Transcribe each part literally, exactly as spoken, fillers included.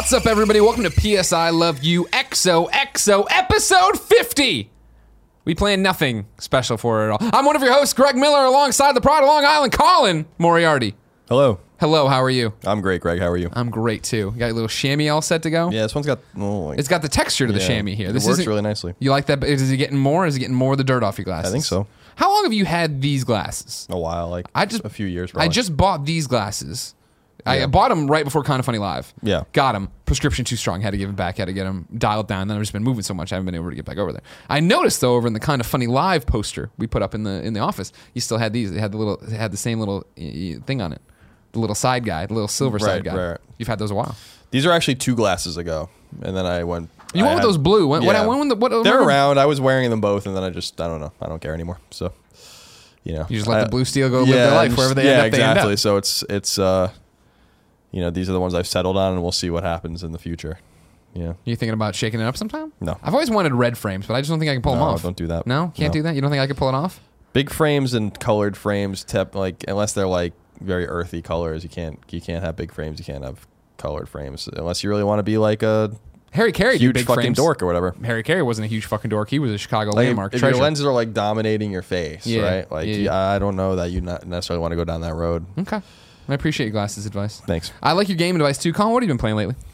What's up, everybody? Welcome to P S I Love You X O X O episode fifty. We plan nothing special for it all. I'm one of your hosts, Greg Miller, alongside the Pride of Long Island, Colin Moriarty. Hello. Hello, how are you? I'm great, Greg. How are you? I'm great, too. You got your little chamois all set to go? Yeah, this one's got... Oh, like, It's got the texture to the yeah, chamois here. This it works isn't- really nicely. You like that? Is it getting more? Is it getting more of the dirt off your glasses? I think so. How long have you had these glasses? A while, like I just a few years, probably. I just bought these glasses. I Yeah. bought them right before Kind of Funny Live. Yeah. Got them. Prescription too strong. Had to give them back. Had to get them dialed down. Then I've just been moving so much, I haven't been able to get back over there. I noticed though, over in the Kind of Funny Live poster we put up in the in the office, you still had these. They had the little, they had the same little uh, thing on it, the little side guy, the little silver Right, side guy. right, right. You've had those a while. These are actually two glasses ago, and then I went... You I went with had- those blue. When, when I yeah. went with the, what, They're remember- around. I was wearing them both, and then I just... I don't know. I don't care anymore, so... You know, You just let I- the blue steel go yeah, live their life just- wherever they yeah, end up. They end exactly. up. So it's it's uh, you know, these are the ones I've settled on, and we'll see what happens in the future. Yeah. You thinking about shaking it up sometime? No. I've always wanted red frames, but I just don't think I can pull them No, off. don't do that. No, can't No. do that. You don't think I could pull it off? Big frames and colored frames, tip like unless they're like very earthy colors, you can't you can't have big frames. You can't have colored frames unless you really want to be like a Harry Carey did huge big fucking frames. dork or whatever. Harry Carey wasn't a huge fucking dork. He was a Chicago Like, landmark if treasure. your lenses are like dominating your face, Yeah, right? Like yeah, you- yeah. I don't know that you not necessarily want to go down that road. Okay. I appreciate your glasses advice. Thanks. I like your game advice too. Colin, what have you been playing lately?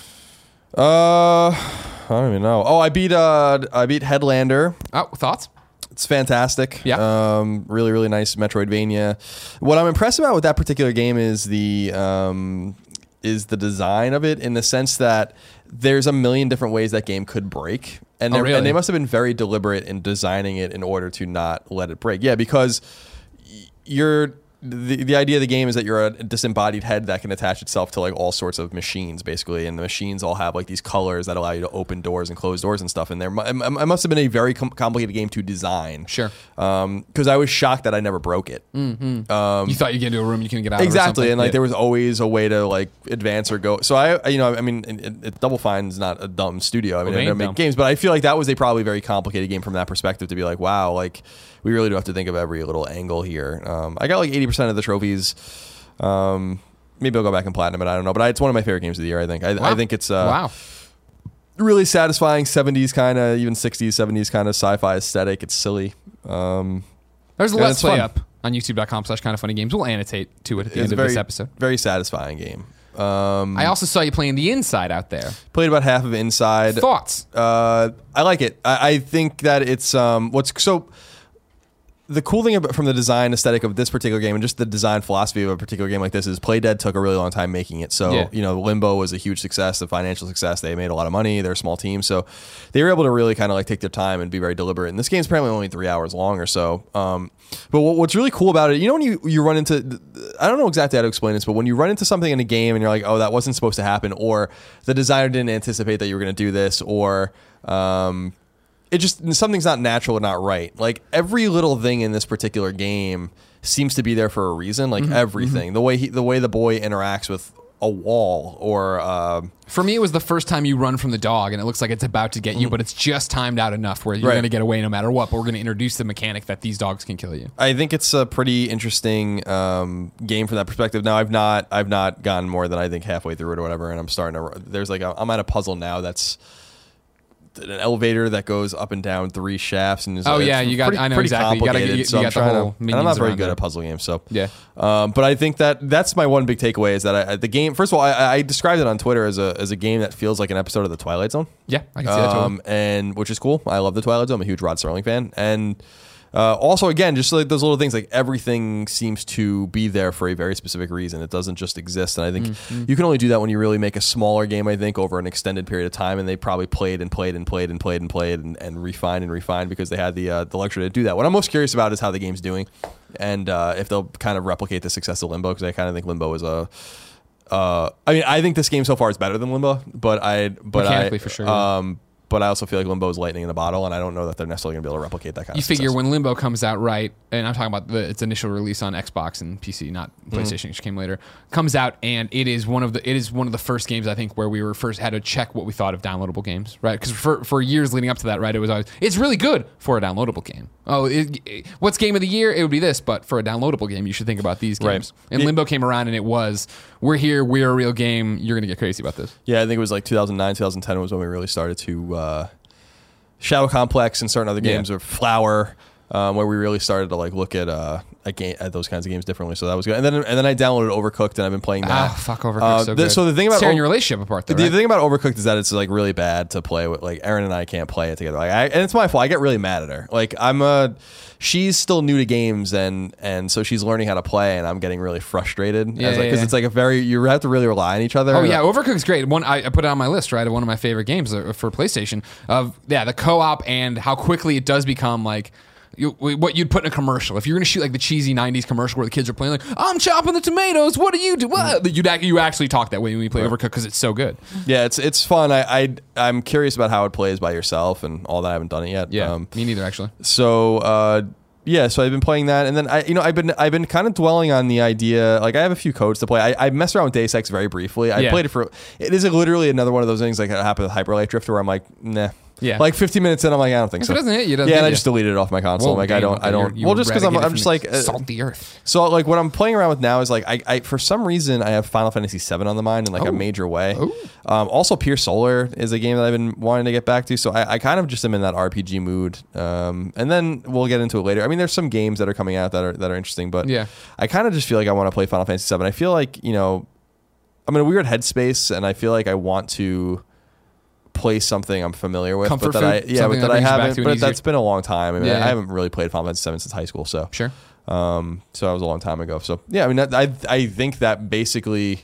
Uh, I don't even know. Oh, I beat uh I beat Headlander. Oh, thoughts? It's fantastic. Yeah. Um, really, really nice Metroidvania. What I'm impressed about with that particular game is the um, is the design of it, in the sense that there's a million different ways that game could break, and, Oh, they're- really? and they must have been very deliberate in designing it in order to not let it break. Yeah, because y- you're. The, the idea of the game is that you're a disembodied head that can attach itself to like all sorts of machines, basically, and the machines all have like these colors that allow you to open doors and close doors and stuff. And there, mu- it it must have been a very com- complicated game to design. Sure. Um, because I was shocked that I never broke it. Mm-hmm. Um, You thought you get into a room, you couldn't get out exactly, of it or something? and like Yeah. there was always a way to like advance or go. So I, I- you know, I mean, it, it, Double Fine's not a dumb studio. I mean, Well, they they don't ain't make dumb. games, but I feel like that was a probably very complicated game from that perspective to be like, wow, like we really do have to think of every little angle here. Um, I got like eighty percent of the trophies. Um, maybe I'll go back and platinum it. I don't know, but I, it's one of my favorite games of the year. I think. I, Wow. I think it's uh, wow. really satisfying seventies kind of, even sixties, seventies kind of sci-fi aesthetic. It's silly. Um, There's a yeah, Let's it's Play fun. up on youtube.com slash kind of funny games. We'll annotate to it at the it's end a of very, this episode. very satisfying game. Um, I also saw you playing the Inside out there. played about half of Inside. Thoughts? Uh, I like it. I, I think that it's um, what's so. The cool thing about from the design aesthetic of this particular game and just the design philosophy of a particular game like this is Playdead took a really long time making it. So, Yeah. you know, Limbo was a huge success, a financial success. They made a lot of money. They're a small team. So they were able to really kind of like take their time and be very deliberate. And this game's apparently only three hours long or so. Um, but what, what's really cool about it, you know, when you, you run into, I don't know exactly how to explain this, but when you run into something in a game and you're like, oh, that wasn't supposed to happen, or the designer didn't anticipate that you were going to do this, or, um, it just something's not natural or not right. Like every little thing in this particular game seems to be there for a reason. Like everything, the way he, the way the boy interacts with a wall, or um, For me, it was the first time you run from the dog, and it looks like it's about to get you, but it's just timed out enough where you're Right. going to get away no matter what. But we're going to introduce the mechanic that these dogs can kill you. I think it's a pretty interesting um, game from that perspective. Now I've not I've not gone more than I think halfway through it or whatever, and I'm starting to. There's like a, I'm at a puzzle now that's an elevator that goes up and down three shafts, and is, Oh, it's yeah, you got- pretty, I know pretty exactly. You gotta- complicated. you- so you I'm got the trying whole to, and I'm minions not very around good there. at puzzle games, so Yeah. Um, but I think that that's my one big takeaway is that I, the game. First of all, I, I described it on Twitter as a as a game that feels like an episode of the Twilight Zone. Yeah, I can see that totally. Um, and which is cool. I love the Twilight Zone. I'm a huge Rod Serling fan, and uh, also again, just like those little things, like everything seems to be there for a very specific reason. It doesn't just exist, and I think Mm-hmm. you can only do that when you really make a smaller game. I think over an extended period of time, and they probably played and played and played and played and played and, and refined and refined because they had the uh, the luxury to do that. What I'm most curious about is how the game's doing, and uh, if they'll kind of replicate the success of Limbo, because I kind of think Limbo is a Uh, I mean, I think this game so far is better than Limbo, but I, but Mechanically, I, for sure, yeah. um, but I also feel like Limbo is lightning in a bottle, and I don't know that they're necessarily going to be able to replicate that kind You of figure success. when Limbo comes out, right, and I'm talking about the, its initial release on Xbox and P C, not Mm-hmm. PlayStation, which came later, comes out, and it is one of the it is one of the first games I think where we were first had to check what we thought of downloadable games, right? Because for for years leading up to that, right, it was always it's really good for a downloadable game. Oh, it, it- what's game of the year? It would be this, but for a downloadable game, you should think about these games. Right. And It- Limbo came around, and it was we're here, we're a real game. You're gonna get crazy about this. Yeah, I think it was like two thousand nine, two thousand ten was when we really started to uh, Shadow Complex and certain other games, Yeah. or Flower, um, where we really started to like look at uh, a game, at those kinds of games differently. So that was good. And then and then I downloaded Overcooked, and I've been playing that. Ah, fuck Overcooked, Uh, so the- good. so the thing about It's tearing O- your relationship apart, though, The right? thing about Overcooked is that it's like really bad to play with. Like Erin and I can't play it together. Like, I, and it's my fault. I get really mad at her. Like I'm a, she's still new to games, and and so she's learning how to play, and I'm getting really frustrated. Yeah, because yeah, yeah. it's like a very you have to really rely on each other. Oh yeah, Overcooked's great. One I, I put it on my list, right? One of my favorite games uh, for PlayStation. Of yeah, the co-op and how quickly it does become like you, what you'd put in a commercial. If you're gonna shoot like the cheesy nineties commercial where the kids are playing like I'm chopping the tomatoes, what do you do? What? You'd ac- you actually talk that way when you play Overcooked because it's so good. Yeah, it's it's fun. I, I I'm curious about how it plays by yourself and all that. I haven't done it yet. Yeah, Um, me neither actually. so uh, yeah, so I've been playing that, and then I you know I've been I've been kind of dwelling on the idea. Like I have a few codes to play. I, I messed around with Deus Ex very briefly. I Yeah. played it for. It is literally another one of those things like it happened with Hyper Light Drifter, where I'm like, nah. Yeah. Like fifteen minutes in, I'm like, I don't think If so. it doesn't hit you, it doesn't yeah, hit and I you. just deleted it off my console. Whoa, I'm like, I damn, don't, I don't. you're- you well, just because I'm, eradicated I'm from just the like, uh, salt the earth. so like what I'm playing around with now is like I, I for some reason I have Final Fantasy seven on the mind in like Oh. a major way. Oh. Um, also, Pure Solar is a game that I've been wanting to get back to. So I, I kind of just am in that R P G mood. Um, and then we'll get into it later. I mean, there's some games that are coming out that are that are interesting, but Yeah. I kind of just feel like I want to play Final Fantasy seven. I feel like you know I'm in a weird headspace, and I feel like I want to play something I'm familiar with, Comfort but that I food? yeah, Something but that that I brings you back haven't. to an But easier- that's been a long time. I mean, Yeah, I yeah. haven't really played Final Fantasy seven since high school, so. Sure. Um, so that was a long time ago. So yeah, I mean, that, I I think that basically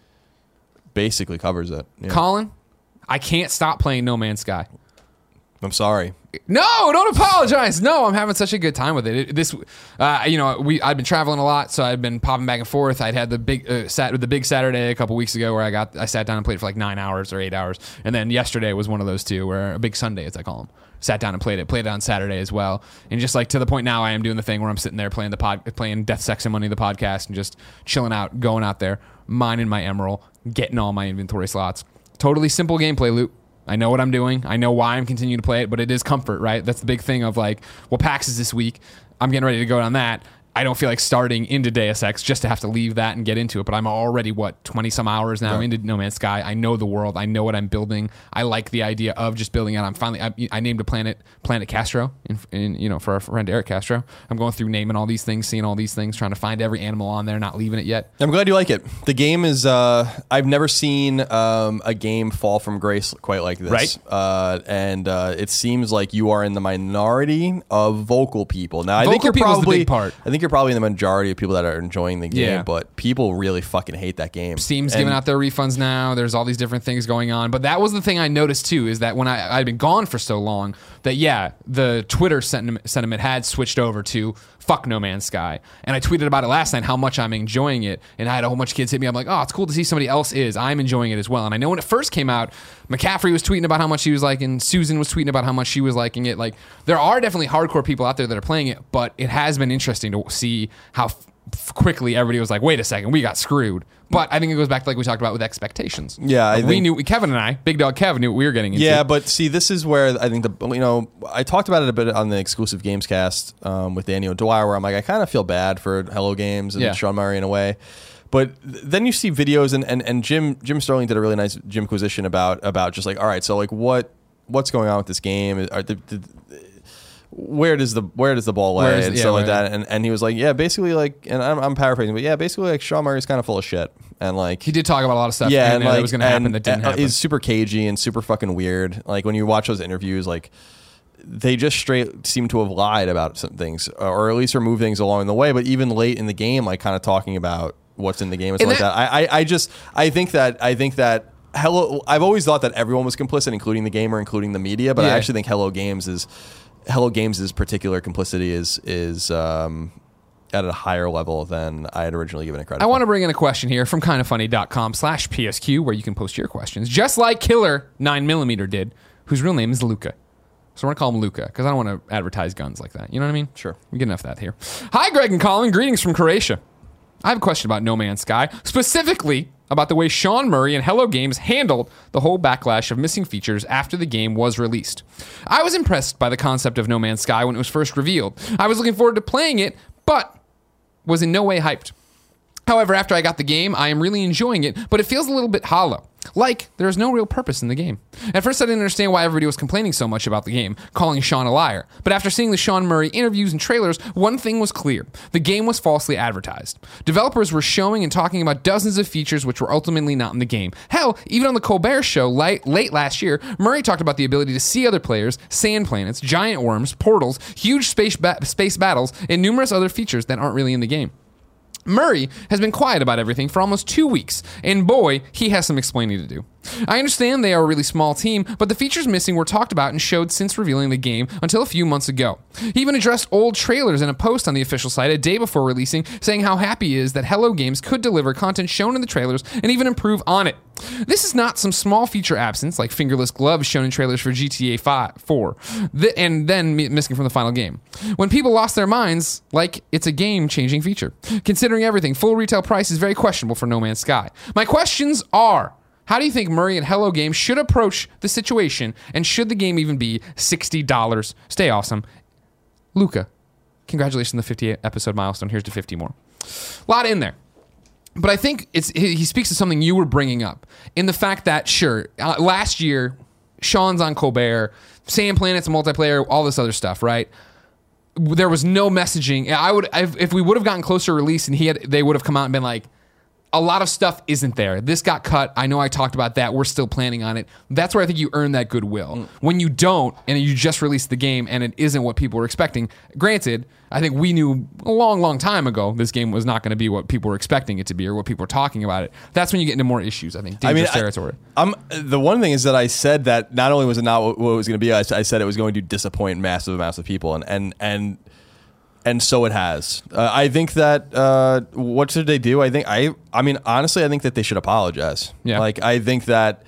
basically covers it. Yeah. Colin, I can't stop playing No Man's Sky. I'm sorry. No, don't apologize. No, I'm having such a good time with it. it this, uh, you know, we I've been traveling a lot, so I've been popping back and forth. I'd had the big uh, sat the big Saturday a couple weeks ago where I got I sat down and played for like nine hours or eight hours, and then yesterday was one of those two where a big Sunday, as I call them. Sat down and played it. Played it on Saturday as well, and just like to the point now, I am doing the thing where I'm sitting there playing the pod, playing Death, Sex, and Money, the podcast, and just chilling out, going out there, mining my emerald, getting all my inventory slots. Totally simple gameplay loop. I know what I'm doing. I know why I'm continuing to play it, but it is comfort, right? That's the big thing of like, well, PAX is this week. I'm getting ready to go on that. I don't feel like starting into Deus Ex just to have to leave that and get into it. But I'm already, what, twenty some hours now Right. into No Man's Sky. I know the world. I know what I'm building. I like the idea of just building it. I'm finally, I, I named a planet Planet Castro, in, in, you know, for our friend Eric Castro. I'm going through naming all these things, seeing all these things, trying to find every animal on there, not leaving it yet. I'm glad you like it. The game is. Uh, I've never seen um, a game fall from grace quite like this. Right. Uh, and uh, it seems like you are in the minority of vocal people. Now, I think Vocal you're people's the probably. big part. I think you're probably in the majority of people that are enjoying the game, Yeah. but people really fucking hate that game. Steam's And- giving out their refunds now. There's all these different things going on. But that was the thing I noticed too, is that when I, I'd been gone for so long, that yeah, the Twitter sentiment, sentiment had switched over to fuck No Man's Sky. And I tweeted about it last night, how much I'm enjoying it. And I had a whole bunch of kids hit me. I'm like, oh, it's cool to see somebody else is. I'm enjoying it as well. And I know when it first came out, McCaffrey was tweeting about how much he was liking. Susan was tweeting about how much she was liking it. Like, there are definitely hardcore people out there that are playing it, but it has been interesting to see how f- f- quickly everybody was like, wait a second, we got screwed. But I think it goes back to like we talked about with expectations. Yeah, I Like, we think- knew, Kevin and I, Big Dog Kev, knew what we were getting into. Yeah, but see, this is where I think the you know I talked about it a bit on the exclusive Gamescast um, with Danny O'Dwyer, where I'm like, I kind of feel bad for Hello Games and Yeah. Sean Murray in a way. But th- then you see videos, and, and, and Jim Jim Sterling did a really nice Jimquisition about about just like, all right, so like what what's going on with this game? Are the, the, where does the where does the ball lay Where is- and yeah, stuff like where- that? And and he was like, yeah, basically like, and I'm, I'm paraphrasing, but yeah, basically like Sean Murray's kind of full of shit, and like he did talk about a lot of stuff. yeah, and, and uh, like that was going to happen and- that didn't and happen. He's super cagey and super fucking weird. Like when you watch those interviews, like they just straight seem to have lied about some things, or at least remove things along the way. But even late in the game, like kind of talking about what's in the game and stuff And like that. I, I, I just, I think that, I think that. Hello, I've always thought that everyone was complicit, including the gamer, including the media. But Yeah. I actually think Hello Games is, Hello Games' particular complicity is is um, at a higher level than I had originally given it credit. I for. want to bring in a question here from kindoffunny.com slash PSQ where you can post your questions. Just like Killer nine millimeter did. whose real name is Luca. So we're going to call him Luca because I don't want to advertise guns like that. You know what I mean? Sure. We get enough of that here. Hi, Greg and Colin. Greetings from Croatia. I have a question about No Man's Sky, specifically about the way Sean Murray and Hello Games handled the whole backlash of missing features after the game was released. I was impressed by the concept of No Man's Sky when it was first revealed. I was looking forward to playing it, but was in no way hyped. However, after I got the game, I am really enjoying it, but it feels a little bit hollow. Like, there is no real purpose in the game. At first, I didn't understand why everybody was complaining so much about the game, calling Sean a liar. But after seeing the Sean Murray interviews and trailers, one thing was clear. The game was falsely advertised. Developers were showing and talking about dozens of features which were ultimately not in the game. Hell, even on the Colbert Show late, late last year, Murray talked about the ability to see other players, sand planets, giant worms, portals, huge space, ba- space battles, and numerous other features that aren't really in the game. Murray has been quiet about everything for almost two weeks, and boy, he has some explaining to do. I understand they are a really small team, but the features missing were talked about and showed since revealing the game until a few months ago. He even addressed old trailers in a post on the official site a day before releasing, saying how happy he is that Hello Games could deliver content shown in the trailers and even improve on it. This is not some small feature absence like fingerless gloves shown in trailers for G T A five, four, and then missing from the final game. When people lost their minds, like it's a game-changing feature. Considering everything, full retail price is very questionable for No Man's Sky. My questions are: how do you think Murray and Hello Games should approach the situation, and should the game even be sixty dollars? Stay awesome. Luca, congratulations on the fifty episode milestone. Here's to fifty more. A lot in there. But I think it's he speaks to something you were bringing up in the fact that, sure, uh, last year, Sean's on Colbert, Sand Planets, multiplayer, all this other stuff, right? There was no messaging. I would, if we would have gotten closer to release and he had, they would have come out and been like, a lot of stuff isn't there. This got cut. I know I talked about that. We're still planning on it. That's where I think you earn that goodwill. Mm. When you don't, and you just released the game and it isn't what people were expecting, granted, I think we knew a long, long time ago this game was not going to be what people were expecting it to be or what people were talking about it. That's when you get into more issues, I think. Dangerous I mean, territory. I, I'm, the one thing is that I said that not only was it not what, what it was going to be, I, I said it was going to disappoint massive amounts of people. And, and, and, And so it has. Uh, I think that uh, what should they do? I think I. I mean, honestly, I think that they should apologize. Yeah. Like I think that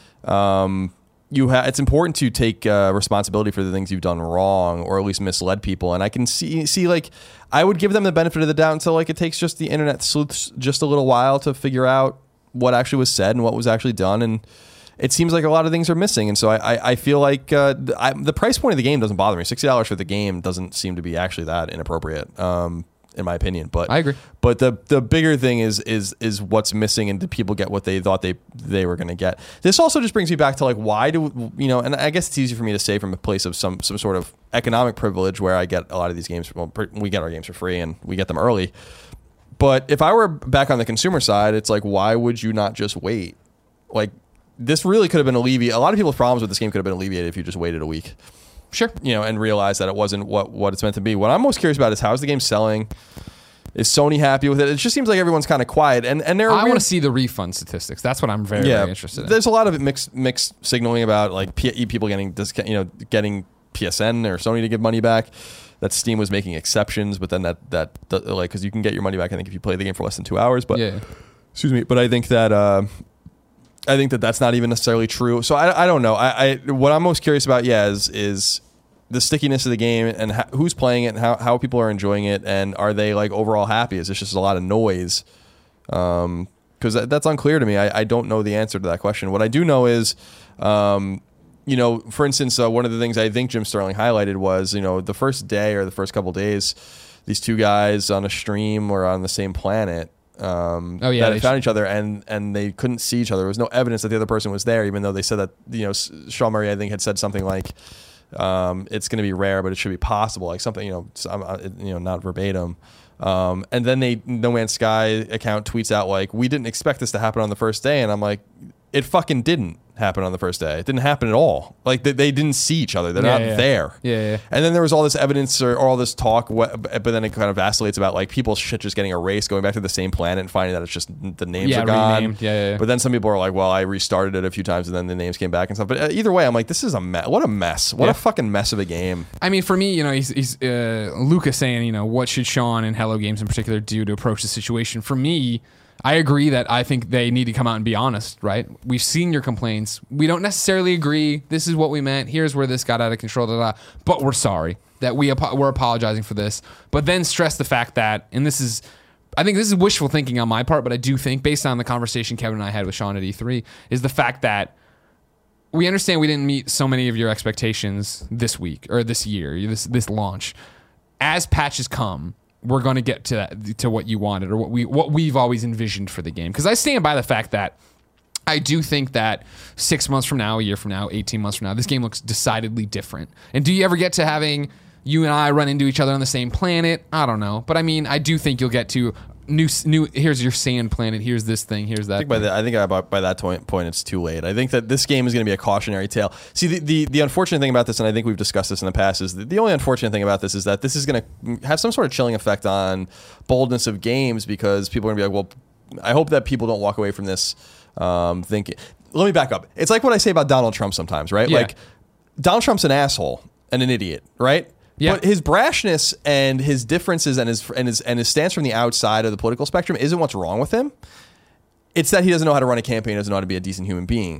um, you have. It's important to take uh, responsibility for the things you've done wrong, or at least misled people. And I can see see like I would give them the benefit of the doubt until like it takes just the internet sleuths just a little while to figure out what actually was said and what was actually done. And it seems like a lot of things are missing, and so I, I, I feel like uh, I, the price point of the game doesn't bother me. Sixty dollars for the game doesn't seem to be actually that inappropriate, um, in my opinion. But I agree. But the the bigger thing is is is what's missing, and do people get what they thought they they were going to get? This also just brings me back to like why do you know? And I guess it's easy for me to say from a place of some some sort of economic privilege where I get a lot of these games. Well, we get our games for free and we get them early. But if I were back on the consumer side, it's like why would you not just wait? Like. This really could have been alleviated. A lot of people's problems with this game could have been alleviated if you just waited a week. Sure. You know, and realized that it wasn't what, what it's meant to be. What I'm most curious about is how is the game selling? Is Sony happy with it? It just seems like everyone's kind of quiet. And and there I want to see the refund statistics. That's what I'm very, yeah, very interested in. There's a lot of mixed mixed signaling about like P- people getting discount, you know, getting P S N or Sony to give money back. That Steam was making exceptions, but then that that, that like because you can get your money back, I think, if you play the game for less than two hours. But yeah. excuse me. But I think that. Uh, I think that that's not even necessarily true. So I, I don't know. I, I what I'm most curious about, yeah, is is the stickiness of the game and how, who's playing it and how, how people are enjoying it and are they like overall happy? Is this just a lot of noise? Um, because that, that's unclear to me. I, I don't know the answer to that question. What I do know is, um, you know, for instance, uh, one of the things I think Jim Sterling highlighted was, you know, the first day or the first couple days, these two guys on a stream were on the same planet. Um, oh, yeah, that had found each other and and they couldn't see each other. There was no evidence that the other person was there, even though they said that, you know, Sean Murray, I think, had said something like, um, it's going to be rare, but it should be possible, like something, you know, you know, not verbatim. Um, and then they No Man's Sky account tweets out like, we didn't expect this to happen on the first day, and I'm like, it fucking didn't happen on the first day. It didn't happen at all. Like they, they didn't see each other. They're yeah, not yeah. there. Yeah, yeah. And then there was all this evidence or, or all this talk, but then it kind of vacillates about like people's shit just getting erased, going back to the same planet and finding that it's just the names yeah, are gone. Renamed. Yeah, yeah, yeah. But then some people are like, well, I restarted it a few times and then the names came back and stuff. But either way, I'm like, this is a mess. What a mess. What yeah. a fucking mess of a game. I mean, for me, you know, he's, he's uh, Lucas saying, you know, what should Sean and Hello Games in particular do to approach the situation? For me, I agree that I think they need to come out and be honest, right? We've seen your complaints. We don't necessarily agree. This is what we meant. Here's where this got out of control, da, da, da. But we're sorry that we, we're apologizing for this. But then stress the fact that, and this is, I think this is wishful thinking on my part, but I do think, based on the conversation Kevin and I had with Sean at E three, is the fact that we understand we didn't meet so many of your expectations this week or this year, this this launch. As patches come, we're going to get to that, to what you wanted or what we what we've always envisioned for the game. Because I stand by the fact that I do think that six months from now, a year from now, eighteen months from now, this game looks decidedly different. And do you ever get to having you and I run into each other on the same planet? I don't know, but I mean, I do think you'll get to new new. Here's your sand planet. Here's this thing. Here's that. I think by, the, I think by, by that point, point, it's too late. I think that this game is going to be a cautionary tale. See, the, the the unfortunate thing about this, and I think we've discussed this in the past, is the, the only unfortunate thing about this is that this is going to have some sort of chilling effect on boldness of games, because people are going to be like, well, I hope that people don't walk away from this um, thinking. Let me back up. It's like what I say about Donald Trump sometimes, right? Yeah. Like, Donald Trump's an asshole and an idiot, right? Yeah. But his brashness and his differences and his and his and his stance from the outside of the political spectrum isn't what's wrong with him. It's that he doesn't know how to run a campaign, doesn't know how to be a decent human being.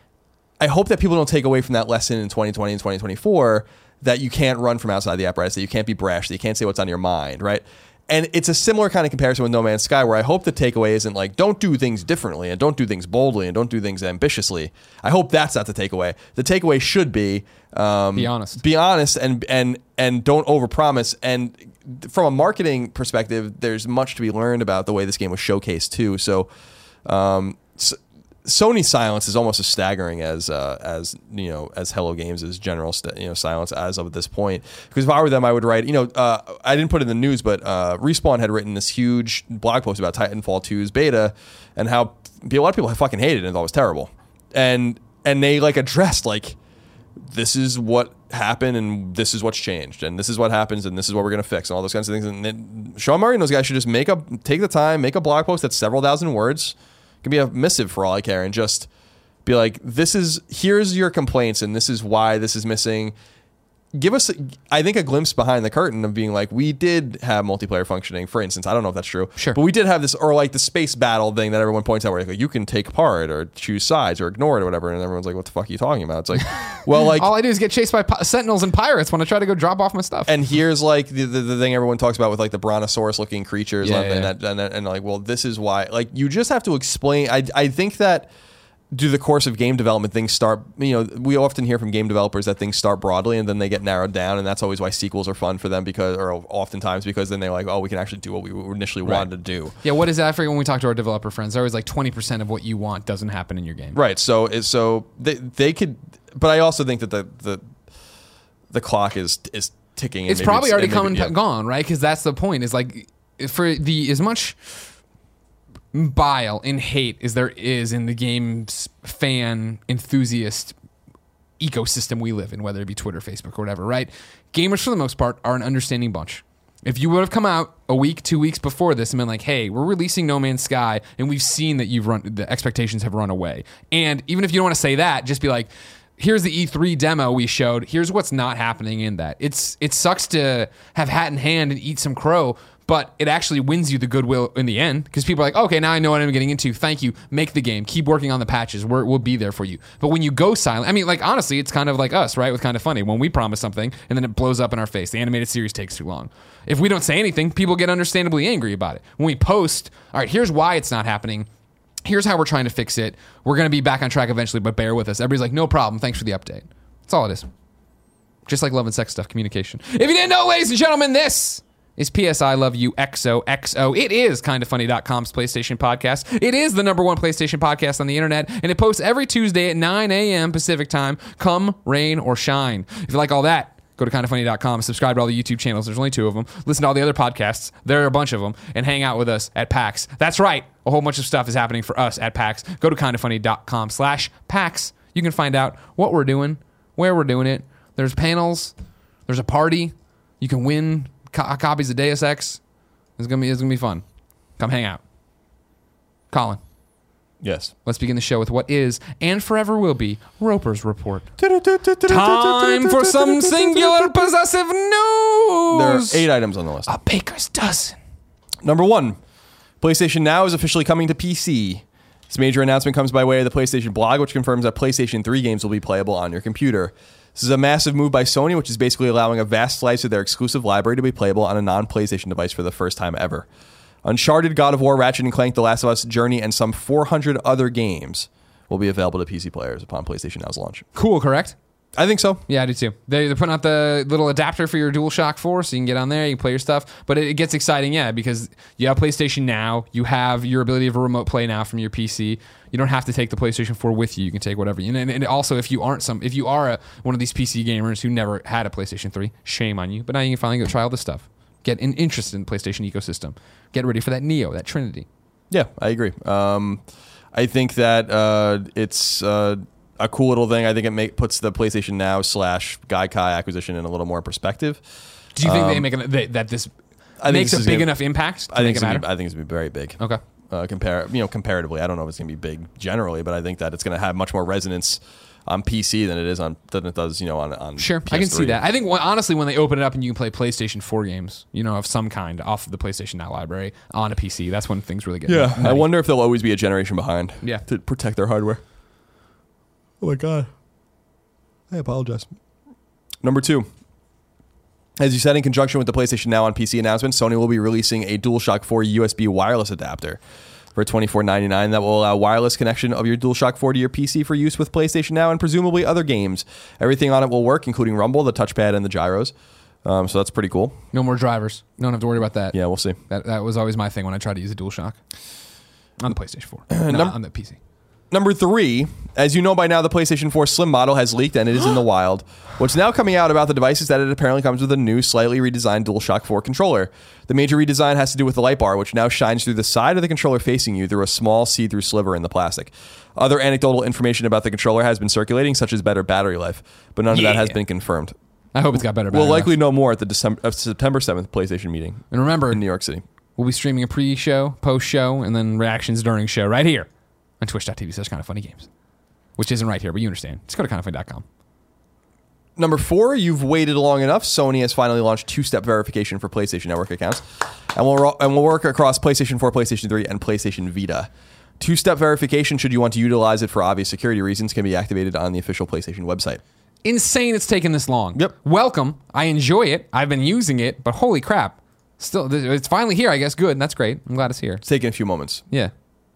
I hope that people don't take away from that lesson in twenty twenty and twenty twenty-four that you can't run from outside the apparatus, that you can't be brash, that you can't say what's on your mind, right? And it's a similar kind of comparison with No Man's Sky, where I hope the takeaway isn't like, don't do things differently and don't do things boldly and don't do things ambitiously. I hope that's not the takeaway. The takeaway should be um, Be honest. Be honest and and and don't overpromise. And from a marketing perspective, there's much to be learned about the way this game was showcased too. So, um, so Sony's silence is almost as staggering as uh, as you know as Hello Games' general st- you know silence as of this point. Because if I were them, I would write. You know, uh, I didn't put it in the news, but uh, Respawn had written this huge blog post about Titanfall two's beta and how a lot of people fucking hated it and thought it was terrible. And and they like addressed like, this is what happened and this is what's changed and this is what happens and this is what we're gonna fix and all those kinds of things. And then Sean Murray and those guys should just make a take the time, make a blog post that's several thousand words. Can be a missive for all I care, and just be like, this is here's your complaints and this is why this is missing. Give us, I think, a glimpse behind the curtain of being like, we did have multiplayer functioning, for instance. I don't know if that's true, sure, but we did have this, or like the space battle thing that everyone points out, where like, you can take part or choose sides or ignore it or whatever, and everyone's like, what the fuck are you talking about? It's like, well, like all I do is get chased by pi- sentinels and pirates when I try to go drop off my stuff. And here's like the, the, the thing everyone talks about with like the brontosaurus looking creatures, yeah, and, yeah. And, and, and like, well, this is why. Like, you just have to explain. I I think that through the course of game development, things start, you know, we often hear from game developers that things start broadly and then they get narrowed down, and that's always why sequels are fun for them, because, or oftentimes because then they're like, oh, we can actually do what we initially right. wanted to do. Yeah, what is that? I forget when we talk to our developer friends, they're always like twenty percent of what you want doesn't happen in your game. Right. So, it's so they they could, but I also think that the the the clock is is ticking. And It's maybe probably already and come maybe- and yeah. gone, right? Because that's the point. Is like, for the as much bile and hate as there is in the game's fan enthusiast ecosystem we live in, whether it be Twitter, Facebook, or whatever, right? Gamers, for the most part, are an understanding bunch. If you would have come out a week, two weeks before this and been like, hey, we're releasing No Man's Sky, and we've seen that you've run, the expectations have run away. And even if you don't want to say that, just be like, here's the E three demo we showed. Here's what's not happening in that. It's It sucks to have hat in hand and eat some crow, but it actually wins you the goodwill in the end, because people are like, okay, now I know what I'm getting into. Thank you. Make the game. Keep working on the patches. We're, we'll be there for you. But when you go silent, I mean, like, honestly, it's kind of like us, right? With Kind of Funny. When we promise something and then it blows up in our face. The animated series takes too long. If we don't say anything, people get understandably angry about it. When we post, all right, here's why it's not happening. Here's how we're trying to fix it. We're going to be back on track eventually, but bear with us. Everybody's like, no problem. Thanks for the update. That's all it is. Just like love and sex stuff, communication. If you didn't know, ladies and gentlemen, this is P S I Love You X O X O. It is kind of funny dot com's PlayStation podcast. It is the number one PlayStation podcast on the internet, and it posts every Tuesday at nine a.m. Pacific time, come rain or shine. If you like all that, go to kind of funny dot com, subscribe to all the YouTube channels. There's only two of them. Listen to all the other podcasts. There are a bunch of them. And hang out with us at PAX. That's right. A whole bunch of stuff is happening for us at PAX. Go to kind of funny dot com slash PAX. You can find out what we're doing, where we're doing it. There's panels. There's a party. You can win co- copies of Deus Ex. It's gonna be it's gonna be fun. Come hang out. Colin, Yes. let's begin the show with what is and forever will be Roper's Report. Time for some singular possessive news. There are eight items on the list. A baker's dozen. Number one, PlayStation Now is officially coming to P C. This major announcement comes by way of the PlayStation blog, which confirms that PlayStation three games will be playable on your computer. This is a massive move by Sony, which is basically allowing a vast slice of their exclusive library to be playable on a non-PlayStation device for the first time ever. Uncharted, God of War, Ratchet and Clank, The Last of Us, Journey, and some four hundred other games will be available to P C players upon PlayStation Now's launch. Cool, correct? I think so. Yeah, I do too. They- They're putting out the little adapter for your DualShock four, so you can get on there, you can play your stuff. But it gets exciting, yeah, because you have PlayStation Now, you have your ability of a remote play now from your P C. You don't have to take the PlayStation four with you. You can take whatever. And, and also, if you aren't some, if you are a, one of these P C gamers who never had a PlayStation three, shame on you. But now you can finally go try all this stuff. Get in, interested in the PlayStation ecosystem. Get ready for that Neo, that Trinity. Yeah, I agree. Um, I think that uh, it's uh, a cool little thing. I think it make, puts the PlayStation Now slash Gaikai acquisition in a little more perspective. Do you think Um, they make an, they, that this I think makes this a is big gonna- enough impact to I think, make it's it gonna matter? be, I think it's going to be very big. Okay. Uh, compare, you know, comparatively, I don't know if it's going to be big generally, but I think that it's going to have much more resonance on P C than it is on than it does, you know, on on Sure, P S three. I can see that. I think when, honestly, when they open it up and you can play PlayStation four games, you know, of some kind off of the PlayStation Now library on a P C, that's when things really get. Yeah, nutty. I wonder if they'll always be a generation behind. Yeah. To protect their hardware. Oh my god, I apologize. Number two. As you said, in conjunction with the PlayStation Now on P C announcement, Sony will be releasing a DualShock four U S B wireless adapter for twenty-four ninety-nine that will allow wireless connection of your DualShock four to your P C for use with PlayStation Now and presumably other games. Everything on it will work, including Rumble, the touchpad, and the gyros. Um, so that's pretty cool. No more drivers. You don't have to worry about that. Yeah, we'll see. That that was always my thing when I tried to use a DualShock on the PlayStation four, no, Num- on the P C. Number three, as you know by now, the PlayStation four Slim model has leaked and it is in the wild. What's now coming out about the device is that it apparently comes with a new, slightly redesigned DualShock four controller. The major redesign has to do with the light bar, which now shines through the side of the controller facing you through a small see-through sliver in the plastic. Other anecdotal information about the controller has been circulating, such as better battery life, but none Yeah. of that has been confirmed. I hope it's got better. We'll battery likely life. know more at the December, uh, September seventh PlayStation meeting And remember, in New York City. we'll be streaming a pre-show, post-show, and then reactions during show right here on twitch dot t v slash kind of funny games, which isn't right here, but you understand. Just go to kind of funny dot com. Number four, you've waited long enough. Sony has finally launched two-step verification for PlayStation Network accounts, and will ro- and will work across PlayStation four, PlayStation three, and PlayStation Vita. Two-step verification, should you want to utilize it for obvious security reasons, can be activated on the official PlayStation website. Insane it's taken this long. Yep. Welcome. I enjoy it. I've been using it, but holy crap. Still, th- it's finally here, I guess. Good. That's great. I'm glad it's here. It's taken a few moments. Yeah.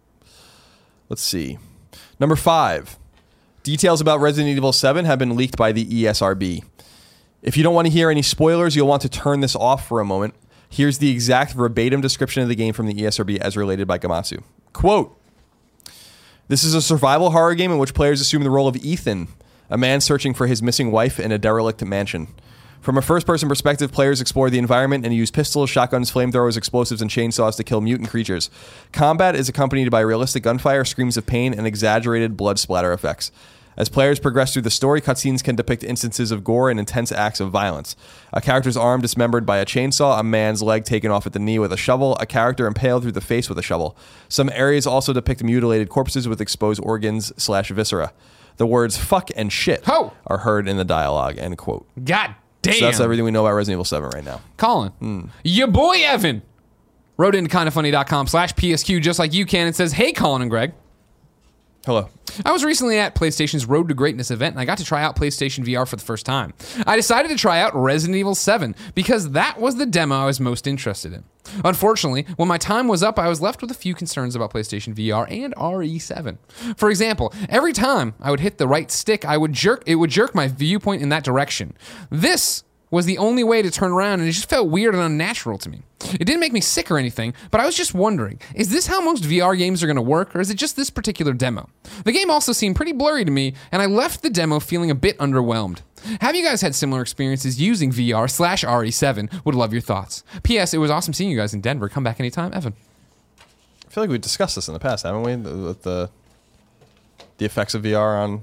Let's see. Number five, details about Resident Evil seven have been leaked by the E S R B. If you don't want to hear any spoilers, you'll want to turn this off for a moment. Here's the exact verbatim description of the game from the E S R B as related by Gamatsu. Quote, "This is a survival horror game in which players assume the role of Ethan, a man searching for his missing wife in a derelict mansion. From a first-person perspective, players explore the environment and use pistols, shotguns, flamethrowers, explosives, and chainsaws to kill mutant creatures. Combat is accompanied by realistic gunfire, screams of pain, and exaggerated blood splatter effects. As players progress through the story, cutscenes can depict instances of gore and intense acts of violence. A character's arm dismembered by a chainsaw, a man's leg taken off at the knee with a shovel, a character impaled through the face with a shovel. Some areas also depict mutilated corpses with exposed organs slash viscera. The words fuck and shit Ho! are heard in the dialogue," end quote. God damn. So that's everything we know about Resident Evil seven right now. Colin, Hmm. your boy Evan wrote into kindoffunny dot com slash P S Q just like you can and says, "Hey, Colin and Greg. Hello. I was recently at PlayStation's Road to Greatness event, and I got to try out PlayStation V R for the first time. I decided to try out Resident Evil seven because that was the demo I was most interested in. Unfortunately, when my time was up, I was left with a few concerns about PlayStation V R and R E seven. For example, every time I would hit the right stick, I would jerk it would jerk my viewpoint in that direction. This was the only way to turn around, and it just felt weird and unnatural to me. It didn't make me sick or anything, but I was just wondering, is this how most V R games are going to work, or is it just this particular demo? The game also seemed pretty blurry to me, and I left the demo feeling a bit underwhelmed. Have you guys had similar experiences using V R slash R E seven? Would love your thoughts. P S. It was awesome seeing you guys in Denver. Come back anytime, Evan." I feel like we've discussed this in the past, haven't we? The, with the, the effects of V R on...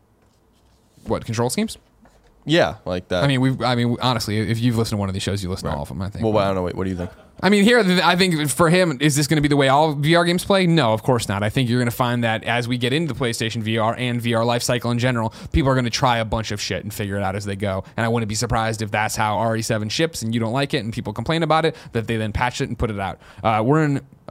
What, control schemes? Yeah, like that. I mean, we. I mean, honestly, if you've listened to one of these shows, you listen to all of them, I think. Well, I don't know. Wait, what do you think? I mean, here, I think for him, is this going to be the way all V R games play? No, of course not. I think you're going to find that as we get into PlayStation V R and V R lifecycle in general, people are going to try a bunch of shit and figure it out as they go. And I wouldn't be surprised if that's how R E seven ships and you don't like it and people complain about it, that they then patch it and put it out. Uh, we're in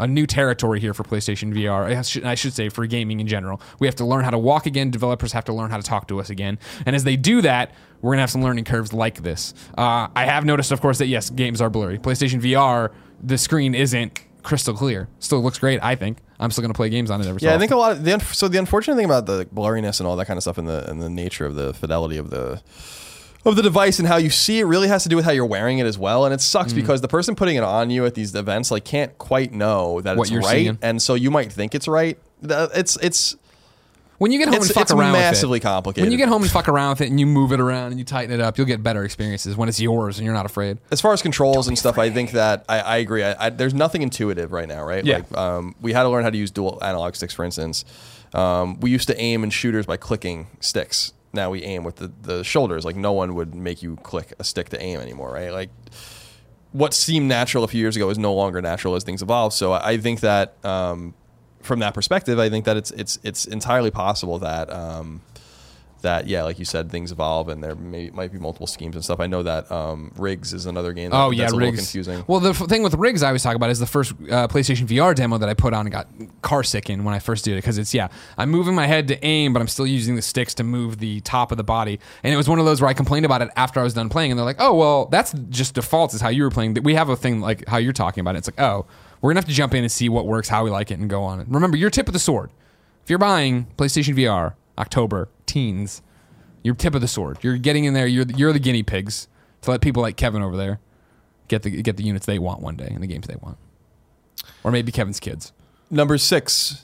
a new territory here for PlayStation V R. I should, I should say for gaming in general. We have to learn how to walk again. Developers have to learn how to talk to us again. And as they do that, we're going to have some learning curves like this. Uh, I have noticed, of course, that yes, games are blurry. PlayStation V R, the screen isn't crystal clear. Still looks great, I think. I'm still going to play games on it every so Yeah, I often. think a lot of the so the unfortunate thing about the blurriness and all that kind of stuff and the and the nature of the fidelity of the of the device and how you see it really has to do with how you're wearing it as well. And it sucks mm. because the person putting it on you at these events like can't quite know that what it's you're right, seeing. And so you might think it's right. It's it's. When you get home it's, and fuck it's around massively with it, complicated. when you get home and fuck around with it and you move it around and you tighten it up, you'll get better experiences when it's yours and you're not afraid. As far as controls and stuff, afraid. I think that I, I agree. I, I, there's nothing intuitive right now, right? Yeah. Like, um, we had to learn how to use dual analog sticks, for instance. Um, we used to aim in shooters by clicking sticks. Now we aim with the, the shoulders. Like no one would make you click a stick to aim anymore, right? Like what seemed natural a few years ago is no longer natural as things evolve. So I think that um, from that perspective, I think that it's it's it's entirely possible that um, that yeah, like you said, things evolve and there may, might be multiple schemes and stuff. I know that um, Riggs is another game. That, oh yeah, that's a Riggs. little confusing. Well, the f- thing with Riggs I always talk about is the first uh, PlayStation V R demo that I put on and got car sick in when I first did it because it's yeah, I'm moving my head to aim, but I'm still using the sticks to move the top of the body. And it was one of those where I complained about it after I was done playing, and they're like, oh well, that's just default is how you were playing. We have a thing like how you're talking about it. It's like oh. We're going to have to jump in and see what works, how we like it, and go on it. Remember, your tip of the sword. If you're buying PlayStation V R, October, teens, your tip of the sword. You're getting in there. You're the, you're the guinea pigs to let people like Kevin over there get the get the units they want one day and the games they want. Or maybe Kevin's kids. Number six.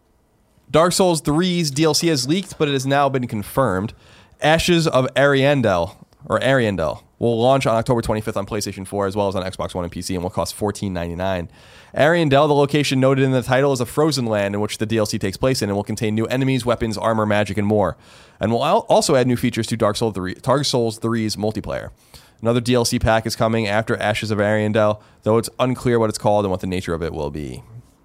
Dark Souls three's D L C has leaked, but it has now been confirmed. Ashes of Ariandel, or Ariandel, will launch on October twenty-fifth on PlayStation four as well as on Xbox One and P C and will cost fourteen ninety-nine. Ariandel, the location noted in the title, is a frozen land in which the D L C takes place in and will contain new enemies, weapons, armor, magic, and more. And will also add new features to Dark Souls three, Dark Souls three's multiplayer. Another D L C pack is coming after Ashes of Ariandel, though it's unclear what it's called and what the nature of it will be.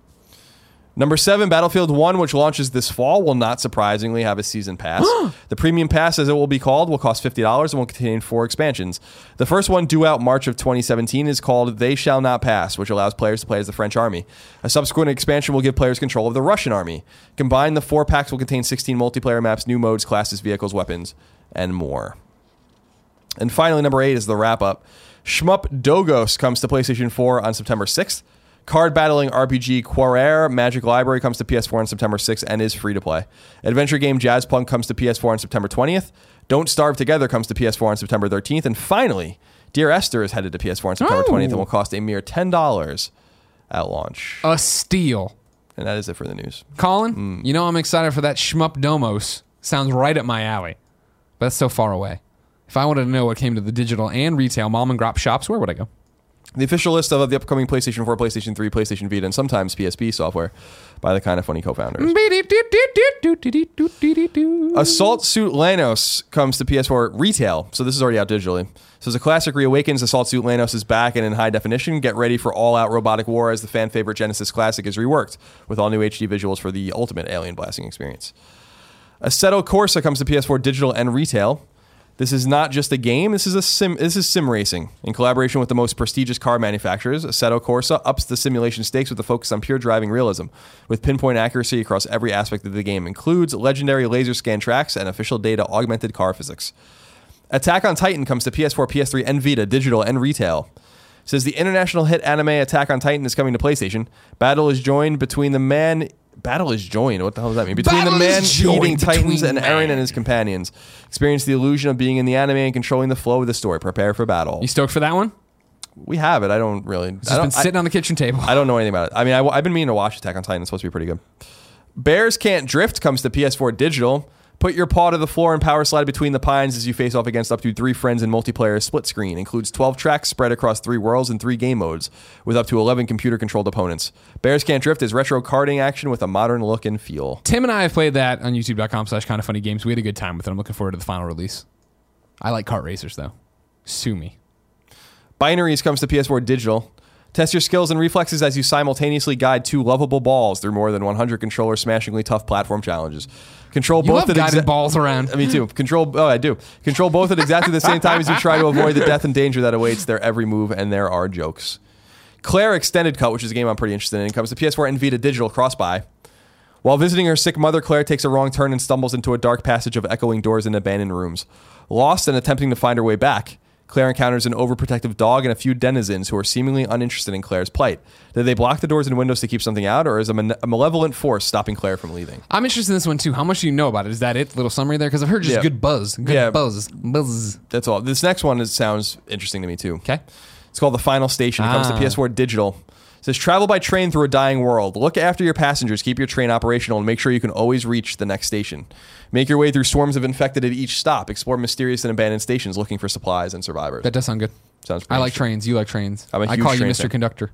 Number seven, Battlefield one, which launches this fall, will not surprisingly have a season pass. The premium pass, as it will be called, will cost fifty dollars and will contain four expansions. The first one, due out March of twenty seventeen, is called They Shall Not Pass, which allows players to play as the French army. A subsequent expansion will give players control of the Russian army. Combined, the four packs will contain sixteen multiplayer maps, new modes, classes, vehicles, weapons, and more. And finally, number eight is the wrap-up. Shmup Dogos comes to PlayStation four on September sixth. Card battling R P G Quarare Magic Library comes to P S four on September sixth and is free to play. Adventure game Jazzpunk comes to P S four on September twentieth. Don't Starve Together comes to P S four on September thirteenth. And finally, Dear Esther is headed to P S four on September twentieth and will cost a mere ten dollars at launch. A steal. And that is it for the news. Colin, Mm. you know I'm excited for that Shmup Domos. Sounds right up my alley. But that's so far away. If I wanted to know what came to the digital and retail mom and grop shops, where would I go? The official list of the upcoming PlayStation four, PlayStation three, PlayStation Vita, and sometimes P S P software by the Kind of Funny co-founders. Assault Suit Lanos comes to P S four retail, so this is already out digitally. So as a classic reawakens, Assault Suit Lanos is back and in high definition. Get ready for all-out robotic war as the fan-favorite Genesis classic is reworked with all new H D visuals for the ultimate alien blasting experience. Assetto Corsa comes to P S four digital and retail. This is not just a game, this is a sim this is sim racing. In collaboration with the most prestigious car manufacturers, Assetto Corsa ups the simulation stakes with a focus on pure driving realism, with pinpoint accuracy across every aspect of the game, includes legendary laser scan tracks and official data augmented car physics. Attack on Titan comes to P S four, P S three, and Vita, digital and retail. It says the international hit anime Attack on Titan is coming to PlayStation. Battle is joined between the man Battle is joined. What the hell does that mean? Between Battle the man-eating titans and man. Eren and his companions. Experience the illusion of being in the anime and controlling the flow of the story. Prepare for battle. You stoked for that one? We have it. I don't really... It's I just don't, been sitting I, on the kitchen table. I don't know anything about it. I mean, I, I've been meaning to watch Attack on Titan. It's supposed to be pretty good. Bears Can't Drift comes to P S four digital. Put your paw to the floor and power slide between the pines as you face off against up to three friends in multiplayer split screen. Includes twelve tracks spread across three worlds and three game modes, with up to eleven computer-controlled opponents. Bears Can't Drift is retro karting action with a modern look and feel. Tim and I have played that on youtube.com slash kind of funny games. We had a good time with it. I'm looking forward to the final release. I like kart racers, though. Sue me. Binaries comes to P S four digital. Test your skills and reflexes as you simultaneously guide two lovable balls through more than one hundred controller smashingly tough platform challenges. Control You both love at guiding exa- balls around. Me too. Control. Oh, I do. Control both at exactly the same time as you try to avoid the death and danger that awaits their every move, and there are jokes. Claire Extended Cut, which is a game I'm pretty interested in, comes to P S four and Vita Digital cross-buy. While visiting her sick mother, Claire takes a wrong turn and stumbles into a dark passage of echoing doors and abandoned rooms. Lost and attempting to find her way back, Claire encounters an overprotective dog and a few denizens who are seemingly uninterested in Claire's plight. Did they block the doors and windows to keep something out, or is a, man- a malevolent force stopping Claire from leaving? I'm interested in this one too. How much do you know about it? Is that it? Little summary there? Because I've heard just Yeah. good buzz. Good Yeah. buzz. Buzz. That's all. This next one is, sounds interesting to me too. Okay. It's called The Final Station. It comes to Ah. P S four Digital. It says, travel by train through a dying world. Look after your passengers, keep your train operational, and make sure you can always reach the next station. Make your way through swarms of infected at each stop. Explore mysterious and abandoned stations looking for supplies and survivors. That does sound good. Sounds I pretty like interesting. trains. You like trains. I'm a I huge call you train Mister fan. Conductor.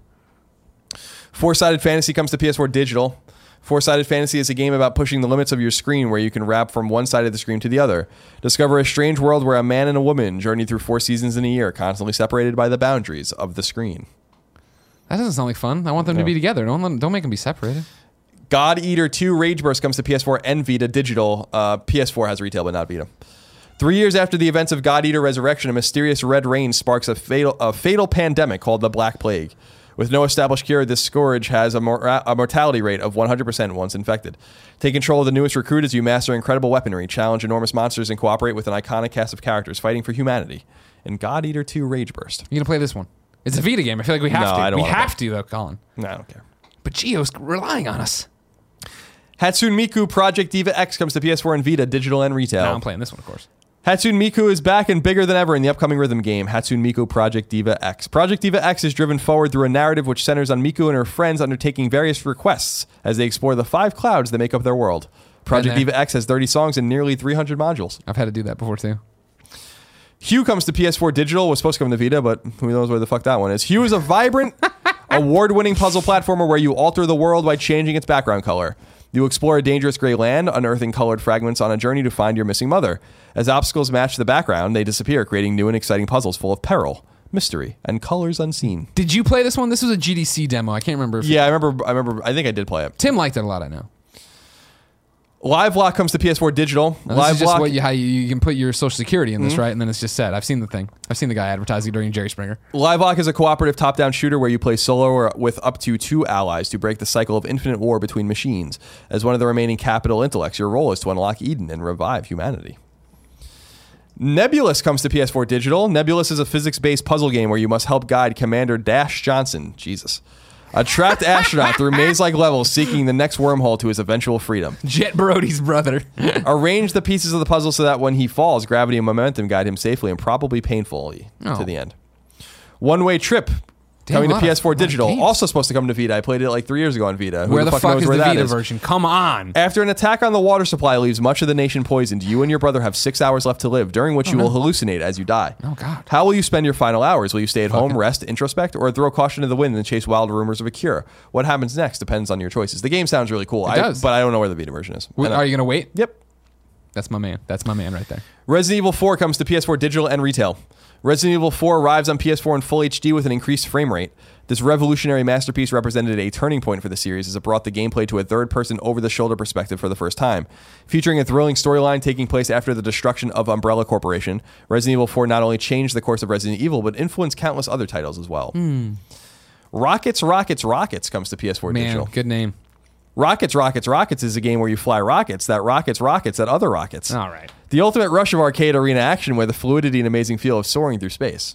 Four-Sided Fantasy comes to P S four Digital. Four-Sided Fantasy is a game about pushing the limits of your screen where you can wrap from one side of the screen to the other. Discover a strange world where a man and a woman journey through four seasons in a year, constantly separated by the boundaries of the screen. That doesn't sound like fun. I want them to No. be together. Don't let them, don't make them be separated. God Eater two Rage Burst comes to P S four and Vita Digital. Uh, P S four has retail, but not Vita. Three years after the events of God Eater Resurrection, a mysterious red rain sparks a fatal, a fatal pandemic called the Black Plague. With no established cure, this scourge has a, mor- a mortality rate of one hundred percent once infected. Take control of the newest recruit as you master incredible weaponry, challenge enormous monsters, and cooperate with an iconic cast of characters fighting for humanity in God Eater two Rage Burst. You gonna play this one? It's a Vita game. I feel like we have No, to. I don't we wanna have to though, Colin. No, I don't care. But Gio's relying on us. Hatsune Miku Project Diva X comes to P S four and Vita Digital and retail. No, I'm playing this one, of course. Hatsune Miku is back and bigger than ever in the upcoming rhythm game, Hatsune Miku Project Diva X. Project Diva X is driven forward through a narrative which centers on Miku and her friends undertaking various requests as they explore the five clouds that make up their world. Project there. Diva X has thirty songs and nearly three hundred modules. I've had to do that before too. Hue comes to P S four Digital, was supposed to come to Vita, but who knows where the fuck that one is. Hue is a vibrant, award-winning puzzle platformer where you alter the world by changing its background color. You explore a dangerous gray land, unearthing colored fragments on a journey to find your missing mother. As obstacles match the background, they disappear, creating new and exciting puzzles full of peril, mystery, and colors unseen. Did you play this one? This was a G D C demo. I can't remember. If Yeah, I remember. I remember. I think I did play it. Tim liked it a lot. I know. Live Lock comes to P S four Digital. Now, this Live is just Lock. what you, how you, you can put your social security in this, Mm-hmm. right? And then it's just set. I've seen the thing. I've seen the guy advertising during Jerry Springer. Live Lock is a cooperative top-down shooter where you play solo or with up to two allies to break the cycle of infinite war between machines. As one of the remaining capital intellects, your role is to unlock Eden and revive humanity. Nebulous comes to P S four Digital. Nebulous is a physics-based puzzle game where you must help guide Commander Dash Johnson, Jesus, a trapped astronaut through maze-like levels seeking the next wormhole to his eventual freedom. Jet Brody's brother. Arrange the pieces of the puzzle so that when he falls, gravity and momentum guide him safely and probably painfully Oh. to the end. One-Way Trip Damn, coming a to lot P of- S four lot of Digital. games. Also supposed to come to Vita. I played it like three years ago on Vita. Who Where the, fuck, knows is where the that Vita is? version? Come on. After an attack on the water supply leaves much of the nation poisoned, you and your brother have six hours left to live, during which you will hallucinate as you die. Oh, God. How will you spend your final hours? Will you stay at home, it. rest, introspect, or throw caution to the wind and chase wild rumors of a cure? What happens next depends on your choices. The game sounds really cool, It I, does. but I don't know where the Vita version is. Wait, And I- are you going to wait? Yep. That's my man. That's my man right there. Resident Evil four comes to P S four Digital and retail. Resident Evil four arrives on P S four in full H D with an increased frame rate. This revolutionary masterpiece represented a turning point for the series as it brought the gameplay to a third-person over-the-shoulder perspective for the first time. Featuring a thrilling storyline taking place after the destruction of Umbrella Corporation, Resident Evil four not only changed the course of Resident Evil, but influenced countless other titles as well. Rockets, Rockets, Rockets comes to P S four Man, Digital. good name. Rockets, Rockets, Rockets is a game where you fly rockets that rockets rockets at other rockets. All right. The ultimate rush of arcade arena action with the fluidity and amazing feel of soaring through space.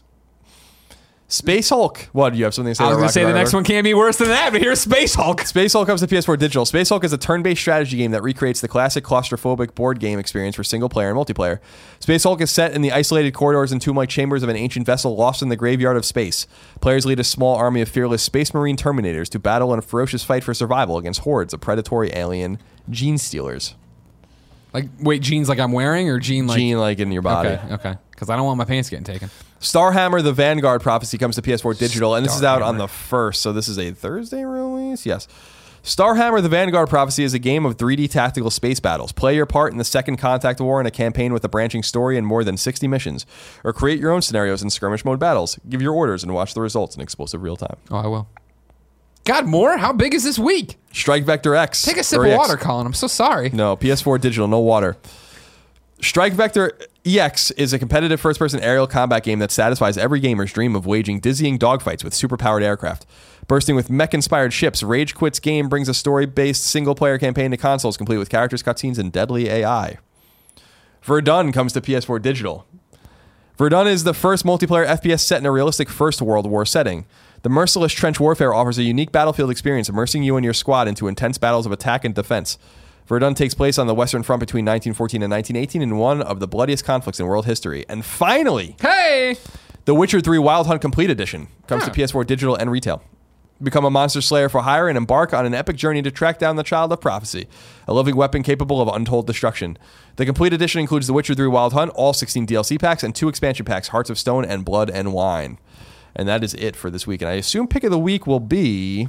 Space Hulk. What, do you have something to say I was about going to say the Rocket next Rider? one can't be worse than that, but here's Space Hulk. Space Hulk comes to P S four Digital. Space Hulk is a turn-based strategy game that recreates the classic claustrophobic board game experience for single-player and multiplayer. Space Hulk is set in the isolated corridors and tomb-like chambers of an ancient vessel lost in the graveyard of space. Players lead a small army of fearless space marine terminators to battle in a ferocious fight for survival against hordes of predatory alien gene stealers. Like, wait, jeans like I'm wearing or jean like... Gene, like, in your body. Okay, okay. Because I don't want my pants getting taken. Starhammer: The Vanguard Prophecy comes to P S four Digital, and this is out on Starhammer. the first, so this is a Thursday release? Yes. Starhammer: The Vanguard Prophecy is a game of three D tactical space battles. Play your part in the Second Contact War in a campaign with a branching story and more than sixty missions. Or create your own scenarios in skirmish mode battles. Give your orders and watch the results in explosive real time. Oh, I will. God, more? How big is this week? Strike Vector X. Take a sip or of X. water, Colin. I'm so sorry. No, P S four Digital, no water. Strike Vector E X is a competitive first-person aerial combat game that satisfies every gamer's dream of waging dizzying dogfights with super-powered aircraft. Bursting with mech-inspired ships, Rage Quit's game brings a story-based single-player campaign to consoles, complete with characters, cutscenes, and deadly A I. Verdun comes to P S four Digital. Verdun is the first multiplayer F P S set in a realistic First World War setting. The merciless trench warfare offers a unique battlefield experience, immersing you and your squad into intense battles of attack and defense. Verdun takes place on the Western Front between nineteen fourteen and nineteen eighteen in one of the bloodiest conflicts in world history. And finally, Hey! The Witcher three Wild Hunt Complete Edition comes Huh. to P S four Digital and retail. Become a monster slayer for hire and embark on an epic journey to track down the Child of Prophecy, a living weapon capable of untold destruction. The Complete Edition includes The Witcher three Wild Hunt, all sixteen D L C packs, and two expansion packs, Hearts of Stone and Blood and Wine. And that is it for this week. And I assume pick of the week will be...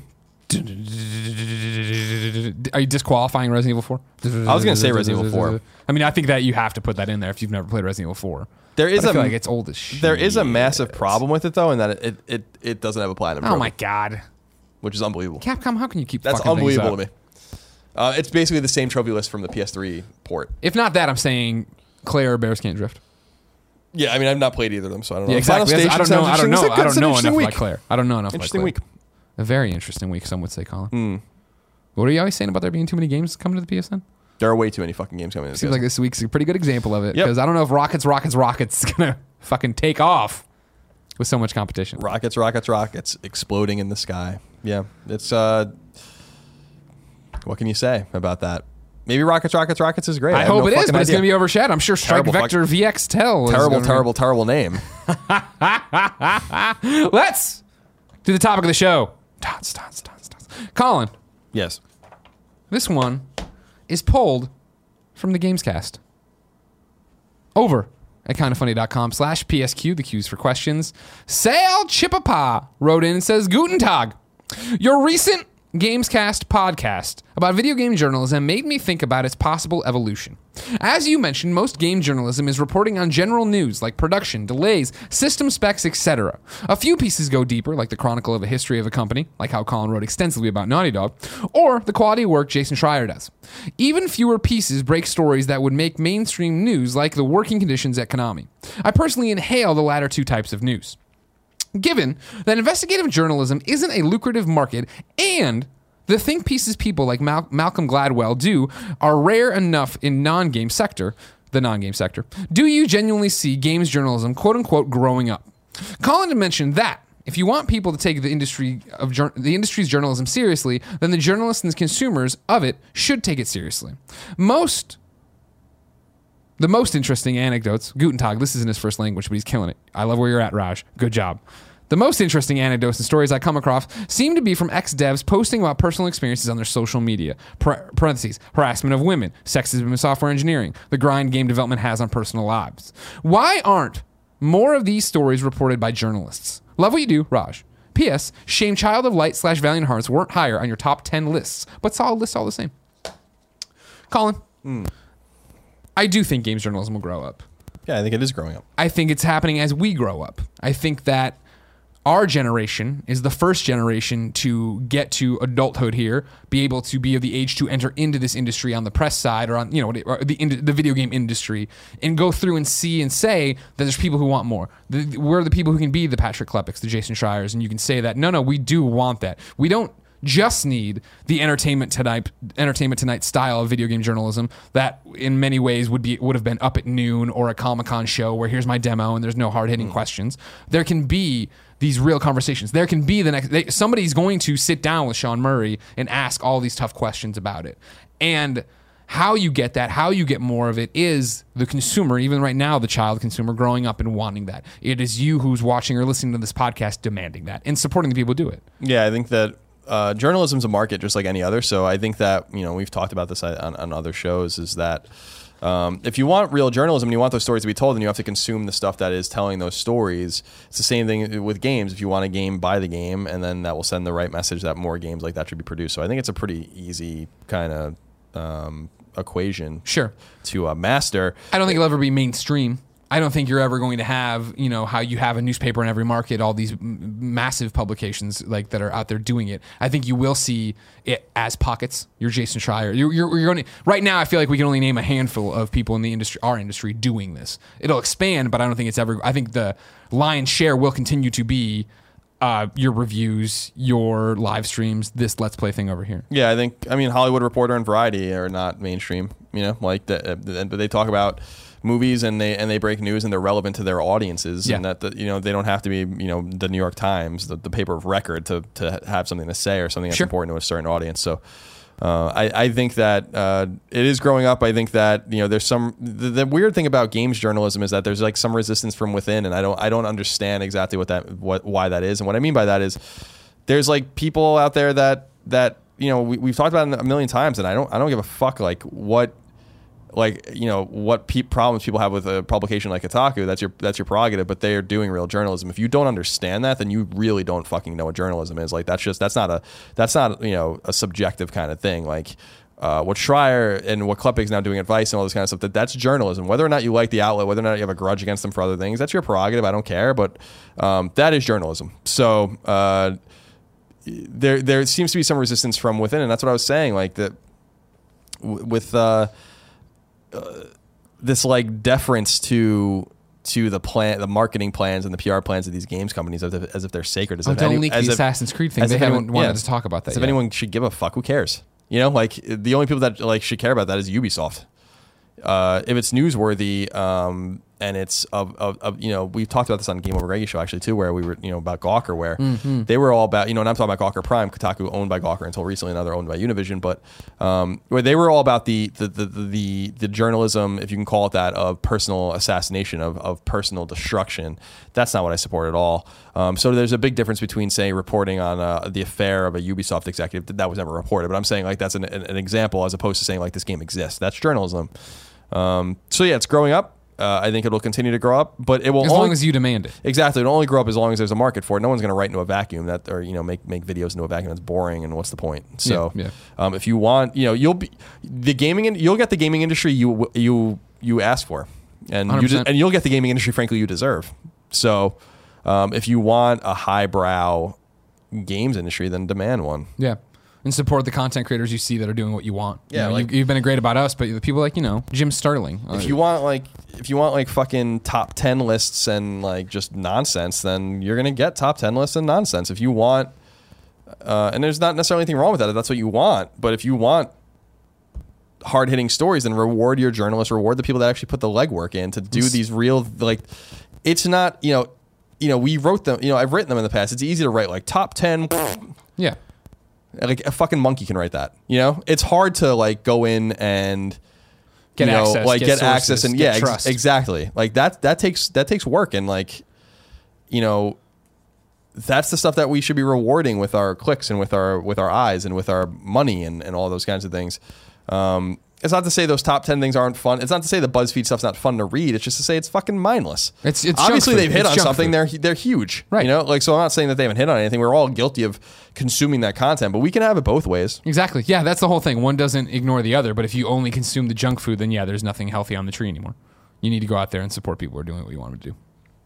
Are you disqualifying Resident Evil four? I was going to say Resident Evil four. I mean, I think that you have to put that in there if you've never played Resident Evil four. There is But I a feel like it's old as shit. There is a massive problem with it, though, in that it it, it doesn't have a platinum Oh trophy, my god, which is unbelievable. Capcom! How can you keep That's fucking things unbelievable up? to me. Uh, it's basically the same trophy list from the P S three port. If not that, I'm saying Claire or Bears Can't Drift. Yeah, I mean, I've not played either of them, so I don't know. Yeah, exactly. Final I don't Station know. I sounds don't know. interesting. I It's don't an know interesting enough week. about Claire. I don't know enough Interesting about week. Claire. A very interesting week, some would say, Colin. Mm. What are you always saying about there being too many games coming to the P S N? There are way too many fucking games coming. To the Seems P S N. like this week's a pretty good example of it. Yep. Because I don't know if Rockets, Rockets, Rockets is going to fucking take off with so much competition. rockets, rockets, rockets exploding in the sky. Yeah, it's uh, what can you say about that? Maybe rockets, rockets, rockets is great. I, have hope no it is, fucking but it's idea. going to be overshadowed. I'm sure Strike Terrible Vector fuck- V X Tel is terrible, gonna- terrible, terrible name. Let's do the topic of the show. Dots, dots, dots, dots. Colin, Yes. this one is pulled from the Gamescast. Over at kindoffunny.com slash PSQ, the Q's for questions. Sal Chipapa wrote in and says, Guten Tag. Your recent Gamescast podcast about video game journalism made me think about its possible evolution. As you mentioned, most game journalism is reporting on general news like production, delays, system specs, et cetera. A few pieces go deeper, like the chronicle of a history of a company, like how Colin wrote extensively about Naughty Dog, or the quality of work Jason Schreier does. Even fewer pieces break stories that would make mainstream news, like the working conditions at Konami. I personally inhale the latter two types of news. Given that investigative journalism isn't a lucrative market and the think pieces people like Mal- Malcolm Gladwell do are rare enough in non-game sector, the non-game sector, do you genuinely see games journalism, quote unquote, growing up? Colin mentioned that if you want people to take the industry of jour- the industry's journalism seriously, then the journalists and the consumers of it should take it seriously. Most The most interesting anecdotes, Guten Tag, this isn't his first language, but he's killing it. I love where you're at, Raj. Good job. The most interesting anecdotes and stories I come across seem to be from ex-devs posting about personal experiences on their social media. Par- parentheses, harassment of women, sexism in software engineering, the grind game development has on personal lives. Why aren't more of these stories reported by journalists? Love what you do, Raj. P S. Shame Child of Light slash Valiant Hearts weren't higher on your top ten lists, but solid lists all the same. Colin. Mm. I do think games journalism will grow up. Yeah, I think it is growing up. I think it's happening as we grow up. I think that our generation is the first generation to get to adulthood here, be able to be of the age to enter into this industry on the press side or on, you know, or the the video game industry, and go through and see and say that there's people who want more. The, we're the people who can be the Patrick Klepeks, the Jason Schreiers, and you can say that, no, no, we do want that. We don't just need the entertainment tonight entertainment tonight style of video game journalism that in many ways would be would have been up at noon or a Comic-Con show where here's my demo and there's no hard-hitting mm. questions. There can be these real conversations. There can be the next they, somebody's going to sit down with Sean Murray and ask all these tough questions about it. And how you get that, how you get more of it is the consumer, even right now, the child consumer growing up and wanting that. It is you who's watching or listening to this podcast demanding that and supporting the people who do it. Yeah, I think that uh, journalism's a market just like any other. So I think that, you know, we've talked about this on, on other shows, is that um, if you want real journalism and you want those stories to be told, then you have to consume the stuff that is telling those stories. It's the same thing with games. If you want a game, buy the game, and then that will send the right message that more games like that should be produced. So I think it's a pretty easy kind of um, equation Sure. to uh, master. I don't think it'll ever be mainstream. I don't think you're ever going to have, you know, how you have a newspaper in every market, all these m- massive publications like that are out there doing it. I think you will see it as pockets. You're Jason Schreier. You're, you're, you're going to, right now, I feel like we can only name a handful of people in the industry, our industry, doing this. It'll expand, but I don't think it's ever, I think the lion's share will continue to be uh, your reviews, your live streams, this Let's Play thing over here. Yeah, I think, I mean, Hollywood Reporter and Variety are not mainstream, you know, like, the, but they talk about movies and they and they break news and they're relevant to their audiences, yeah. and that the, you know, they don't have to be, you know, the New York Times, the, the paper of record to to have something to say or something that's sure. important to a certain audience. So uh, I I think that uh, it is growing up. I think that, you know, there's some the, the weird thing about games journalism is that there's like some resistance from within, and I don't I don't understand exactly what that what why that is. And what I mean by that is there's like people out there that that you know we, we've talked about it a million times, and I don't I don't give a fuck like what. Like, you know, what pe- problems people have with a publication like Kotaku, that's your that's your prerogative, but they are doing real journalism. If you don't understand that, then you really don't fucking know what journalism is. Like, that's just, that's not a, that's not, you know, a subjective kind of thing. Like, uh, what Schreier and what Klepek's now doing at Vice and all this kind of stuff, that that's journalism. Whether or not you like the outlet, whether or not you have a grudge against them for other things, that's your prerogative. I don't care, but um, that is journalism. So uh, there there seems to be some resistance from within, and that's what I was saying. Like, that w- with... Uh, Uh, this like deference to to the plan, the marketing plans and the P R plans of these games companies, as if, as if they're sacred. As oh, if don't any, leak as the if, Assassin's Creed thing. They haven't wanted yeah, to talk about that as yet. If anyone should give a fuck, who cares? You know, like the only people that like should care about that is Ubisoft. Uh, if it's newsworthy, um, and it's of, of, of, you know, we've talked about this on Game Over Reggie show actually too, where we were, you know, about Gawker, where mm-hmm. they were all about, you know, and I'm talking about Gawker Prime, Kotaku owned by Gawker until recently, now they're owned by Univision, but um, where they were all about the the, the the the journalism, if you can call it that, of personal assassination, of of personal destruction. That's not what I support at all. Um, so there's a big difference between, say, reporting on uh, the affair of a Ubisoft executive that, that was never reported, but I'm saying like that's an, an, an example as opposed to saying like this game exists. That's journalism. Um, so yeah, it's growing up. Uh, I think it will continue to grow up, but it will as only, long as you demand it. Exactly, it'll only grow up as long as there's a market for it. No one's going to write into a vacuum that, or you know, make make videos into a vacuum that's boring. And what's the point? So, yeah, yeah. Um, if you want, you know, you'll be the gaming, in, you'll get the gaming industry you you you ask for, and you de- and you'll get the gaming industry, frankly, you deserve. So, um, if you want a highbrow games industry, then demand one. Yeah. And support the content creators you see that are doing what you want. Yeah, you know, like, you, you've been great about us, but the people like, you know, Jim Sterling. If you want like, if you want like fucking top ten lists and like just nonsense, then you're gonna get top ten lists and nonsense. If you want, uh, and there's not necessarily anything wrong with that if that's what you want. But if you want hard hitting stories, then reward your journalists, reward the people that actually put the legwork in to do these real like. It's not, you know, you know we wrote them. You know, I've written them in the past. It's easy to write like top ten. Yeah. Like a fucking monkey can write that, you know. It's hard to like go in and get you know, access, like get, get sources, access and get yeah, trust. Ex- exactly. Like that that takes that takes work, and like you know, that's the stuff that we should be rewarding with our clicks and with our with our eyes and with our money and, and all those kinds of things. Um, it's not to say those top ten things aren't fun. It's not to say the BuzzFeed stuff's not fun to read. It's just to say it's fucking mindless. It's, it's obviously they've hit it's on something. Food. They're they're huge, right? You know, like so. I'm not saying that they haven't hit on anything. We're all guilty of consuming that content, but we can have it both ways. Exactly. Yeah, that's the whole thing. One doesn't ignore the other. But if you only consume the junk food, then yeah, there's nothing healthy on the tree anymore. You need to go out there and support people who are doing what you want them to do.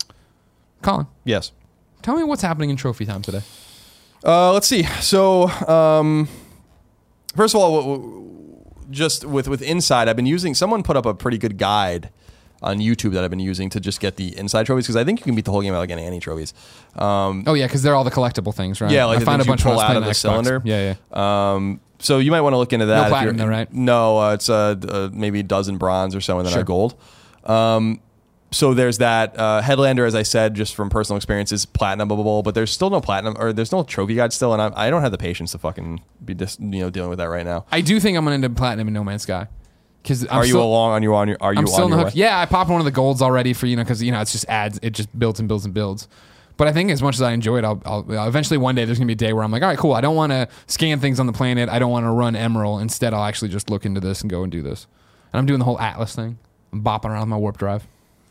Colin, yes. Tell me what's happening in Trophy Time today. Uh, let's see. So, um, first of all. W- w- Just with, with Inside, I've been using, someone put up a pretty good guide on YouTube that I've been using to just get the Inside trophies, because I think you can beat the whole game out like getting any trophies. Um, oh, yeah, because they're all the collectible things, right? Yeah, like I found a bunch pull when I was out playing of the Xbox. cylinder. Yeah, yeah. Um, so you might want to look into that. No platinum though, right? No, uh, it's uh, uh, maybe a dozen bronze or so, and then Sure. a gold. Um, so there's that. Uh, Headlander, as I said, just from personal experience, is platinumable, but there's still no platinum, or there's no trophy guide still, and I, I don't have the patience to fucking be just, you know, dealing with that right now. I do think I'm going to end up platinum in No Man's Sky. Cause I'm are you still, along on your on your are you I'm still on on the your hook. way? Yeah, I popped one of the golds already for, you know, because, you know, it's just adds, it just builds and builds and builds. But I think as much as I enjoy it, I'll, I'll eventually one day there's gonna be a day where I'm like, all right, cool. I don't want to scan things on the planet. I don't want to run Emerald. Instead, I'll actually just look into this and go and do this. And I'm doing the whole Atlas thing. I'm bopping around with my warp drive.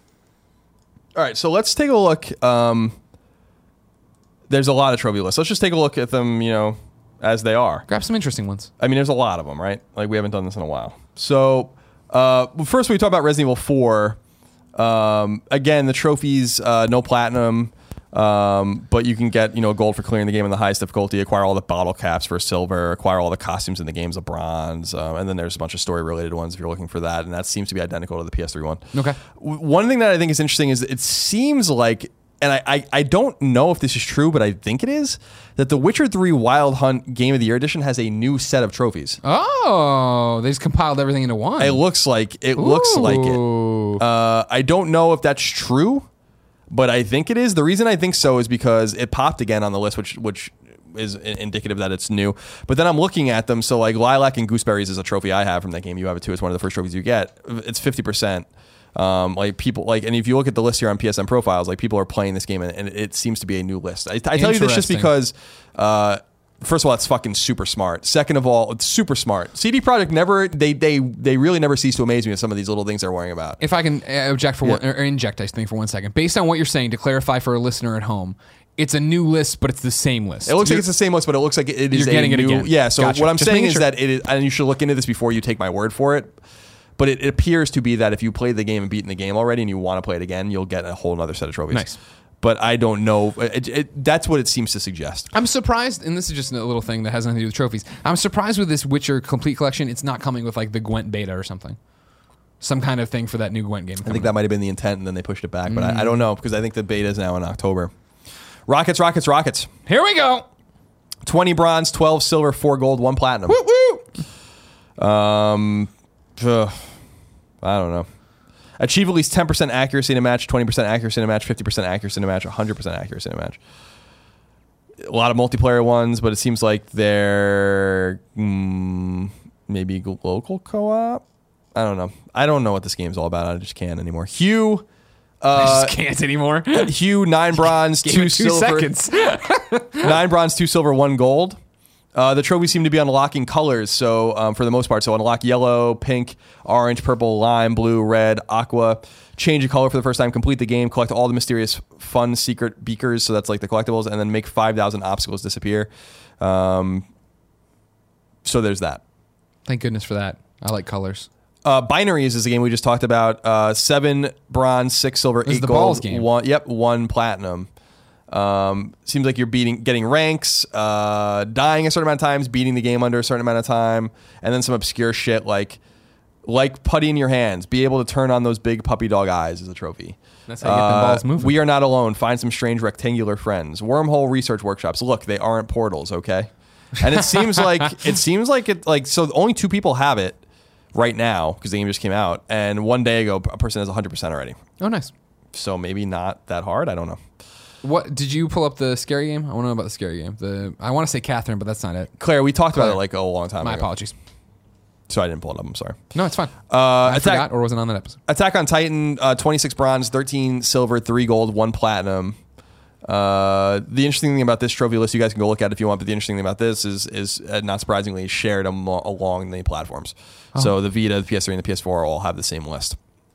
All right, so let's take a look. Um, there's a lot of trophy lists. Let's just take a look at them, you know, as they are. Grab some interesting ones. I mean, there's a lot of them, right? Like we haven't done this in a while. So uh, first, we talk about Resident Evil four. Um, again, the trophies, uh, no platinum, um, but you can get you know gold for clearing the game in the highest difficulty. Acquire all the bottle caps for silver. Acquire all the costumes in the games of bronze. Um, and then there's a bunch of story related ones if you're looking for that. And that seems to be identical to the P S three one. Okay. W- One thing that I think is interesting is it seems like. And I, I, I don't know if this is true, but I think it is, that the Witcher three Wild Hunt Game of the Year Edition has a new set of trophies. Oh, they just compiled everything into one. It looks like it looks like Ooh. it. Uh, I don't know if that's true, but I think it is. The reason I think so is because it popped again on the list, which which is indicative that it's new. But then I'm looking at them. So like Lilac and Gooseberries is a trophy I have from that game. You have it too. It's one of the first trophies you get. It's fifty percent. Um, like people like, and if you look at the list here on P S N profiles, like people are playing this game and, and it seems to be a new list. I, I tell you this just because, uh, first of all, it's fucking super smart. Second of all, it's super smart. C D Projekt never, they, they, they really never cease to amaze me with some of these little things they're worrying about. If I can uh, object for Yeah. one, or inject, I think for one second, based on what you're saying, to clarify for a listener at home, it's a new list, but it's the same list. It looks You're- like it's the same list, but it looks like it is You're getting a it new, again. yeah. So Gotcha. what I'm Just saying making is sure. that it is, and you should look into this before you take my word for it. But it, it appears to be that if you played the game and beaten the game already and you want to play it again, you'll get a whole other set of trophies. Nice. But I don't know. It, it, that's what it seems to suggest. I'm surprised, and this is just a little thing that has nothing to do with trophies. I'm surprised with this Witcher Complete Collection, it's not coming with like the Gwent beta or something. Some kind of thing for that new Gwent game. I think that might have been the intent, and then they pushed it back. But I, I don't know, because I think the beta is now in October. Rockets, Rockets, Rockets. Here we go. twenty bronze, twelve silver, four gold, one platinum. Woo woo. Um, ugh, I don't know. Achieve at least ten percent accuracy in a match, twenty percent accuracy in a match, fifty percent accuracy in a match, one hundred percent accuracy in a match. A lot of multiplayer ones, but it seems like they're mm, maybe local co-op. I don't know. I don't know what this game's all about. I just can't anymore. Hugh. I Uh, just can't anymore. Hugh, nine bronze, Gave two, it two silver. seconds. Nine bronze, two silver, one gold. Uh, the trophies seem to be unlocking colors, so um, for the most part, so unlock yellow, pink, orange, purple, lime, blue, red, aqua. Change a color for the first time. Complete the game. Collect all the mysterious, fun, secret beakers. So that's like the collectibles, and then make five thousand obstacles disappear. Um, so there's that. Thank goodness for that. I like colors. Uh, Binaries is the game we just talked about. Uh, seven bronze, six silver, This is eight the gold. balls game. One, yep, one platinum. Um, seems like you're beating, getting ranks, uh, dying a certain amount of times, beating the game under a certain amount of time, and then some obscure shit like like putty in your hands. Be able to turn on those big puppy dog eyes as a trophy. That's how you get them balls moving. We are not alone. Find some strange rectangular friends. Wormhole research workshops. Look, they aren't portals, okay? And it seems like it seems like it like so. Only two people have it right now because the game just came out, and one day ago a person has one hundred percent already. Oh, nice. So maybe not that hard. I don't know. What did you pull up the scary game? I want to know about the scary game. The I want to say Catherine, but that's not it. Claire, we talked about Claire. it like a long time My ago. apologies. So I didn't pull it up. I'm sorry. No, it's fine. Uh, I Attack, forgot or wasn't on that episode. Attack on Titan, uh, twenty-six bronze, thirteen silver, three gold, one platinum. Uh, the interesting thing about this trophy list, you guys can go look at it if you want, but the interesting thing about this is, is uh, not surprisingly, shared am- along the platforms. Oh. So the Vita, the P S three, and the P S four all have the same list.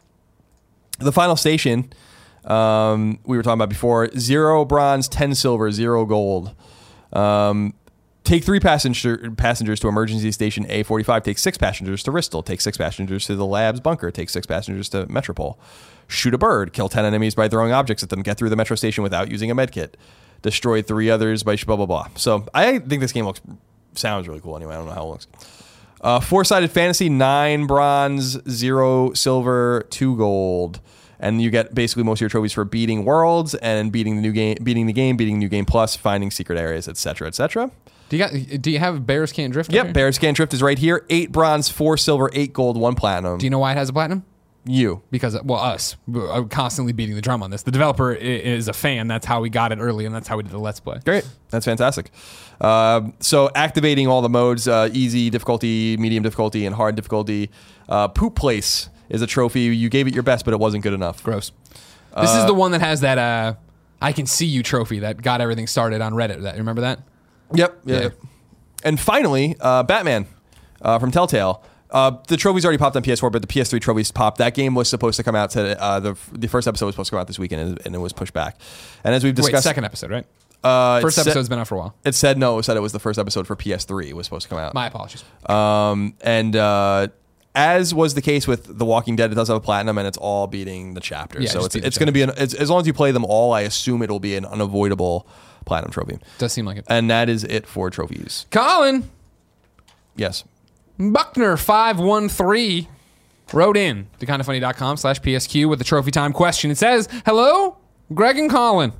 The final station, um, we were talking about before, zero bronze, ten silver, zero gold. Um, take three passenger, passengers to emergency station A forty-five. Take six passengers to Ristal. Take six passengers to the lab's bunker. Take six passengers to Metropole. Shoot a bird. Kill ten enemies by throwing objects at them. Get through the metro station without using a medkit. Destroy three others by sh- blah, blah, blah. So I think this game looks sounds really cool anyway. I don't know how it looks. Uh, four-sided fantasy, nine bronze, zero silver, two gold. And you get basically most of your trophies for beating worlds and beating the new game, beating the game, beating new game plus, finding secret areas, et cetera, et cetera. Do you got? Do you have Bears Can't Drift? Yep, Bear. Bears Can't Drift is right here. Eight bronze, four silver, eight gold, one platinum. Do you know why it has a platinum? You. Because well, us, I'm constantly beating the drum on this. The developer i- is a fan. That's how we got it early, and that's how we did the Let's Play. Great. That's fantastic. Uh, so activating all the modes, uh, easy difficulty, medium difficulty, and hard difficulty. Uh, Poop Place is a trophy. You gave it your best, but it wasn't good enough. Gross. This is the one that has that uh, I Can See You trophy that got everything started on Reddit. That remember that? Yep. Yeah. Yeah. Yep. And finally, uh, Batman uh, from Telltale. Uh, the trophies already popped on P S four, but the P S three trophies popped. That game was supposed to come out to uh, the the first episode was supposed to come out this weekend, and, and it was pushed back. And as we've Wait, discussed, second episode, right? uh, First it said- episode's been out for a while. It said no. It said it was the first episode for P S three. It was supposed to come out. My apologies. Um, and uh, as was the case with The Walking Dead, it does have a platinum, and it's all beating the chapters. Yeah, so just it's beat the it's going to be an, it's, as long as you play them all, I assume it'll be an unavoidable platinum trophy. Does seem like it. And that is it for trophies. Colin Yes. Buckner five one three wrote in to kindafunny.com slash PSQ with the trophy time question. It says, hello, Greg and Colin.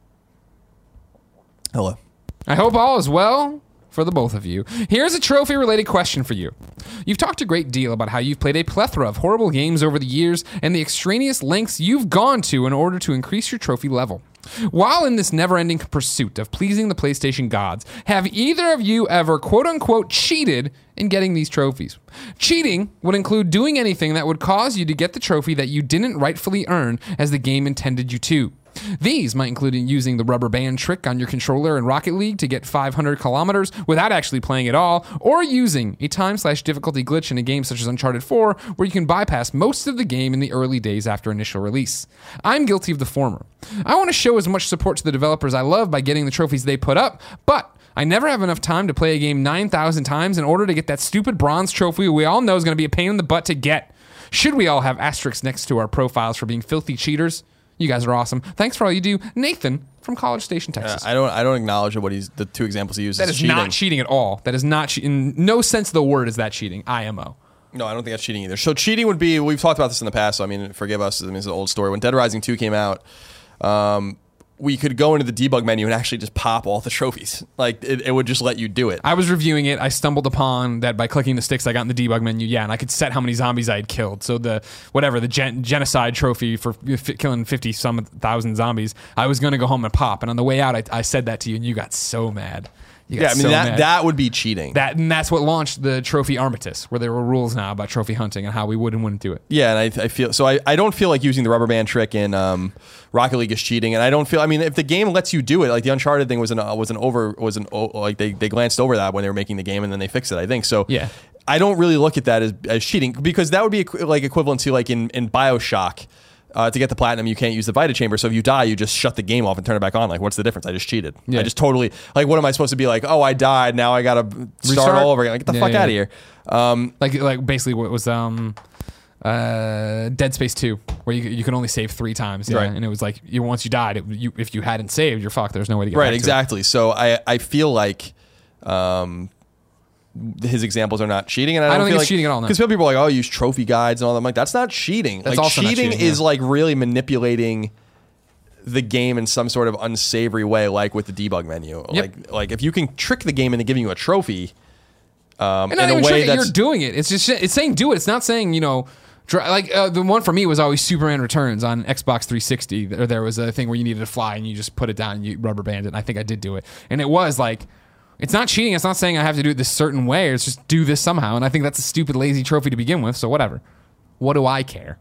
Hello. I hope all is well for the both of you. Here's a trophy-related question for you. You've talked a great deal about how you've played a plethora of horrible games over the years and the extraneous lengths you've gone to in order to increase your trophy level. While in this never-ending pursuit of pleasing the PlayStation gods, have either of you ever quote-unquote cheated in getting these trophies? Cheating would include doing anything that would cause you to get the trophy that you didn't rightfully earn as the game intended you to. These might include using the rubber band trick on your controller in Rocket League to get five hundred kilometers without actually playing at all, or using a time slash difficulty glitch in a game such as Uncharted four, where you can bypass most of the game in the early days after initial release. I'm guilty of the former. I want to show as much support to the developers I love by getting the trophies they put up, but I never have enough time to play a game nine thousand times in order to get that stupid bronze trophy we all know is going to be a pain in the butt to get. Should we all have asterisks next to our profiles for being filthy cheaters? You guys are awesome. Thanks for all you do. Nathan from College Station, Texas. Uh, I don't I don't acknowledge what he's the two examples he uses. That is cheating. not cheating at all. That is not che- in no sense of the word is that cheating. I M O. No, I don't think that's cheating either. So cheating would be, we've talked about this in the past, so I mean, forgive us, I mean, it's an old story. When Dead Rising two came out, um, we could go into the debug menu and actually just pop all the trophies. Like, it, it would just let you do it. I was reviewing it. I stumbled upon that by clicking the sticks I got in the debug menu. Yeah, and I could set how many zombies I had killed. So the, whatever, the gen- genocide trophy for f- killing fifty some thousand zombies, I was going to go home and pop. And on the way out, I, I said that to you, and you got so mad. You got Yeah, I mean, so that, mad. that would be cheating. That, and that's what launched the Trophy Armistice, where there were rules now about trophy hunting and how we would and wouldn't do it. Yeah, and I, I feel so. I, I don't feel like using the rubber band trick in um, Rocket League is cheating, and I don't feel. I mean, if the game lets you do it, like the Uncharted thing was an uh, was an over was an oh, like they, they glanced over that when they were making the game, and then they fixed it. I think so. Yeah. I don't really look at that as, as cheating, because that would be equ- like equivalent to like in in BioShock. Uh, to get the platinum, you can't use the Vita Chamber. So if you die, you just shut the game off and turn it back on. Like, what's the difference? I just cheated. Yeah. I just totally, like, what am I supposed to be like? Oh, I died. Now I got to start Restart? all over again. Like, get the Yeah, fuck yeah. out of here. Um, Like like basically what was um uh Dead Space two, where you you can only save three times. Yeah, Right. and it was like you once you died, it, you if you hadn't saved, you're fucked. There's no way to get right, back to it. exactly. So I, I feel like um, his examples are not cheating. And I don't, I don't think feel it's like, cheating at all, no. Because people are like, oh, use trophy guides and all that. I'm like, that's not cheating. That's like, also not cheating, cheating, is yeah. like really manipulating the game in some sort of unsavory way, like with the debug menu. Yep. Like, like if you can trick the game into giving you a trophy, um, And not in a even way trick it, that's you're doing it. It's just it's saying do it. It's not saying you know. dri- Like uh, the one for me was always Superman Returns on Xbox three sixty. There, there was a thing where you needed to fly and you just put it down and you rubber band it. And I think I did do it, and it was like, it's not cheating. It's not saying I have to do it this certain way. It's just do this somehow. And I think that's a stupid, lazy trophy to begin with. So whatever. What do I care?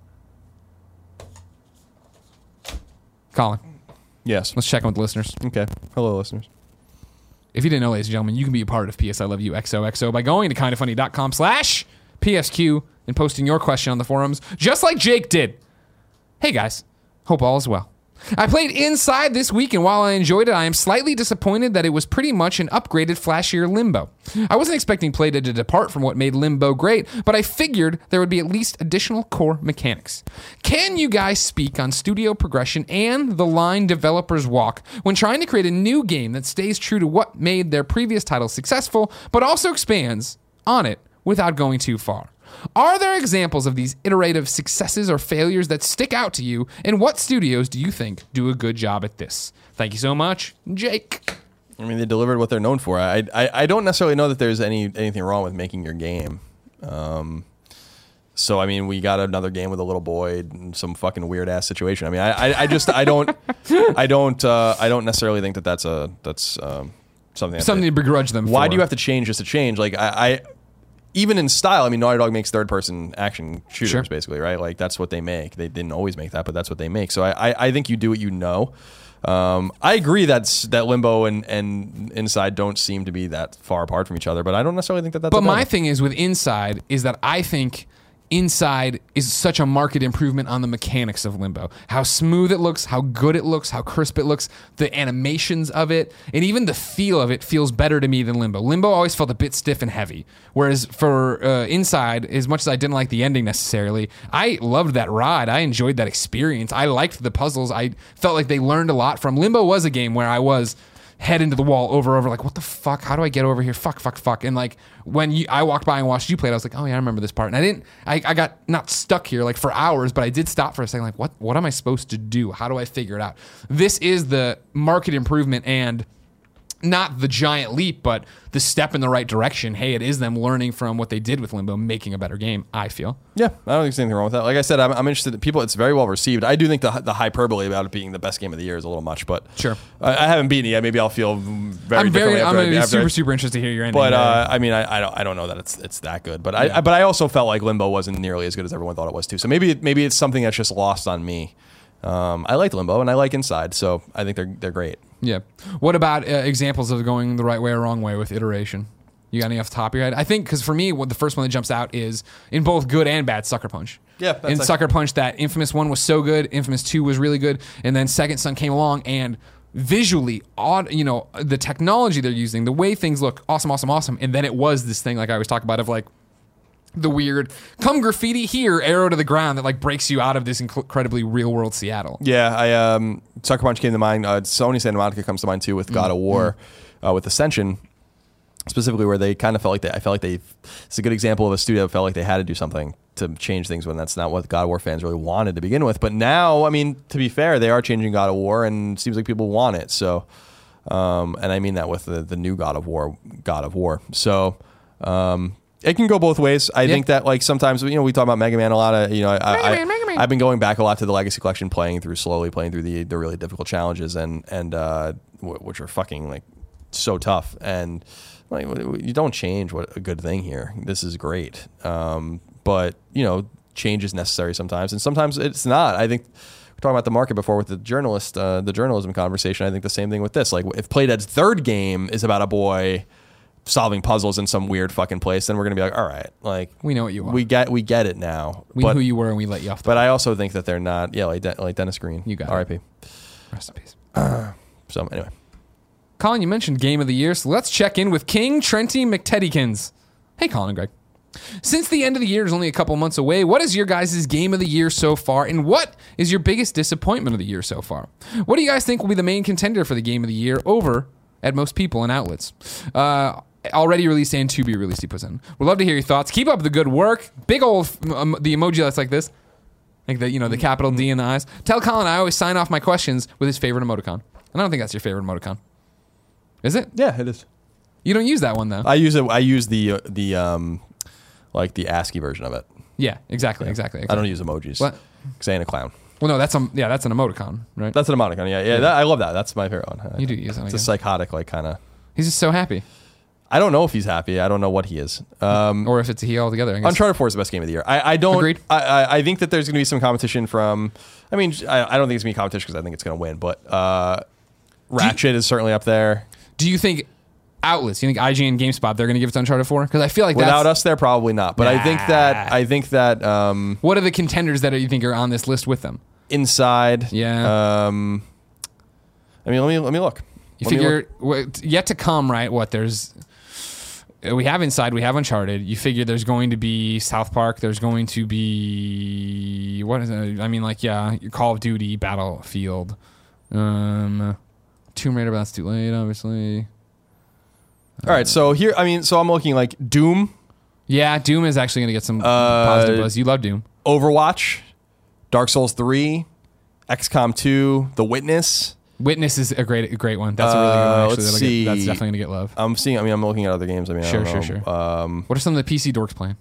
Colin, yes. let's check in with the listeners. Okay. Hello, listeners. If you didn't know, ladies and gentlemen, you can be a part of P S I Love You X O X O by going to kindafunny.com slash PSQ and posting your question on the forums, just like Jake did. Hey guys, hope all is well. I played Inside this week, and while I enjoyed it, I am slightly disappointed that it was pretty much an upgraded, flashier Limbo. I wasn't expecting play to depart from what made Limbo great, but I figured there would be at least additional core mechanics. Can you guys speak on studio progression and the line developers walk when trying to create a new game that stays true to what made their previous title successful, but also expands on it without going too far? Are there examples of these iterative successes or failures that stick out to you, and what studios do you think do a good job at this? Thank you so much, Jake. I mean, they delivered what they're known for. I, I, I don't necessarily know that there's any anything wrong with making your game. Um, so I mean, we got another game with a little boy and some fucking weird ass situation. I mean, I, I, I just I don't I don't uh, I don't necessarily think that that's a that's um, something. Something to begrudge them Why for. do you have to change just to change? Like I, I even in style, I mean, Naughty Dog makes third person action shooters, Sure. basically, right? Like that's what they make. They didn't always make that, but that's what they make. So I, I, I think you do what you know. Um, I agree that's that Limbo and, and Inside don't seem to be that far apart from each other, but I don't necessarily think that that's. But a bad my thing. thing is with Inside is that I think Inside is such a marked improvement on the mechanics of Limbo. How smooth it looks, how good it looks, how crisp it looks, the animations of it, and even the feel of it feels better to me than Limbo. Limbo always felt a bit stiff and heavy, whereas for uh, Inside, as much as I didn't like the ending necessarily, I loved that ride. I enjoyed that experience. I liked the puzzles. I felt like they learned a lot from. Limbo was a game where I was head into the wall over and over, like, what the fuck? How do I get over here? Fuck, fuck, fuck. And like when you, I walked by and watched you play it, I was like, oh yeah, I remember this part. And I didn't, I, I got not stuck here like for hours, but I did stop for a second, like, what, what am I supposed to do? How do I figure it out? This is the market improvement and not the giant leap, but the step in the right direction. Hey, it is them learning from what they did with Limbo, making a better game, I feel. Yeah, I don't think there's anything wrong with that. Like I said, I'm, I'm interested in people. It's very well received. I do think the the hyperbole about it being the best game of the year is a little much, but sure. I, I haven't beaten it yet. Maybe I'll feel very I'm very, differently I'm after, gonna be after super, I, super interested to hear your ending. But uh, I mean, I, I don't I don't know that it's it's that good. But I, I but I also felt like Limbo wasn't nearly as good as everyone thought it was too. So maybe maybe it's something that's just lost on me. Um, I liked Limbo and I like Inside, so I think they're they're great. Yeah. What about uh, examples of going the right way or wrong way with iteration? You got any off the top of your head? I think because for me, what the first one that jumps out is in both good and bad Sucker Punch. Yeah. That's in like, Sucker Punch, that Infamous one was so good, Infamous two was really good, and then Second Son came along and visually, odd, you know, the technology they're using, the way things look, awesome, awesome, awesome, and then it was this thing like I always talk about of like the weird come graffiti here arrow to the ground that like breaks you out of this inc- incredibly real world Seattle. Yeah, I um, Sucker Punch came to mind. Uh, Sony Santa Monica comes to mind too with God mm, of War, mm. uh, with Ascension, specifically where they kind of felt like they. I felt like they. It's a good example of a studio that felt like they had to do something to change things when that's not what God of War fans really wanted to begin with. But now, I mean, to be fair, they are changing God of War, and it seems like people want it. So, um, and I mean that with the the new God of War, God of War. So. Um, It can go both ways. I yeah. think that like sometimes, you know, we talk about Mega Man a lot of, you know, I, Mega I, Man, Mega Man. I've been going back a lot to the Legacy Collection, playing through slowly, playing through the, the really difficult challenges and, and, uh, w- which are fucking like so tough. And like, you don't change what a good thing here. This is great. Um, but you know, change is necessary sometimes. And sometimes it's not. I think we're talking about the market before with the journalist, uh, the journalism conversation. I think the same thing with this. Like if Playdead's third game is about a boy solving puzzles in some weird fucking place, then we're gonna be like, all right, like we know what you are. We get we get it now. We but, know who you were, and we let you off. The but way. I also think that they're not. Yeah, like De- like Dennis Green. You got R I P. Rest in peace. Uh, so anyway, Colin, you mentioned game of the year, so let's check in with King Trenty McTeddykins. Hey, Colin and Greg. Since the end of the year is only a couple months away, what is your guys' game of the year so far, and what is your biggest disappointment of the year so far? What do you guys think will be the main contender for the game of the year over at most people and outlets? Uh, already released and to be released, he puts in. We'd love to hear your thoughts. Keep up the good work. Big old, um, the emoji that's like this. Like the, you know, the capital D in the eyes. Tell Colin I always sign off my questions with his favorite emoticon. And I don't think that's your favorite emoticon. Is it? Yeah, it is. You don't use that one, though. I use it. I use the, uh, the um, like the ASCII version of it. Yeah, exactly, yeah. exactly, exactly. I don't use emojis. What? Because I ain't a clown. Well, no, that's a, yeah, that's an emoticon, right? That's an emoticon, yeah. Yeah, yeah. That, I love that. That's my favorite one. You do use it. It's a psychotic, like, kind of. He's just so happy. I don't know if he's happy. I don't know what he is. Um, or if it's a he altogether. I guess. Uncharted four is the best game of the year. I, I don't. Agreed. I, I, I think that there's going to be some competition from. I mean, I, I don't think it's going to be competition because I think it's going to win. But uh, Ratchet you, is certainly up there. Do you think outlets? You think I G N, GameSpot, they're going to give it to Uncharted four? Because I feel like without that's, us, they're probably not. But nah. I think that I think that. Um, what are the contenders that you think are on this list with them? Inside. Yeah. Um, I mean, let me let me look. You let figure look. yet to come, right? What there's. We have Inside, we have Uncharted. You figure there's going to be South Park. There's going to be what is it? I mean, like yeah, Call of Duty, Battlefield, um, Tomb Raider. But that's too late, obviously. All right, so here, I mean, so I'm looking like Doom. Yeah, Doom is actually going to get some uh, positive buzz. You love Doom. Overwatch, Dark Souls three, X COM two, The Witness. Witness is a great, a great one. That's a really good one. Actually, let's That'll see. Get, that's definitely gonna get love. I'm seeing. I mean, I'm looking at other games. I mean, sure, I don't sure, know. sure. Um, what are some of the P C dorks playing?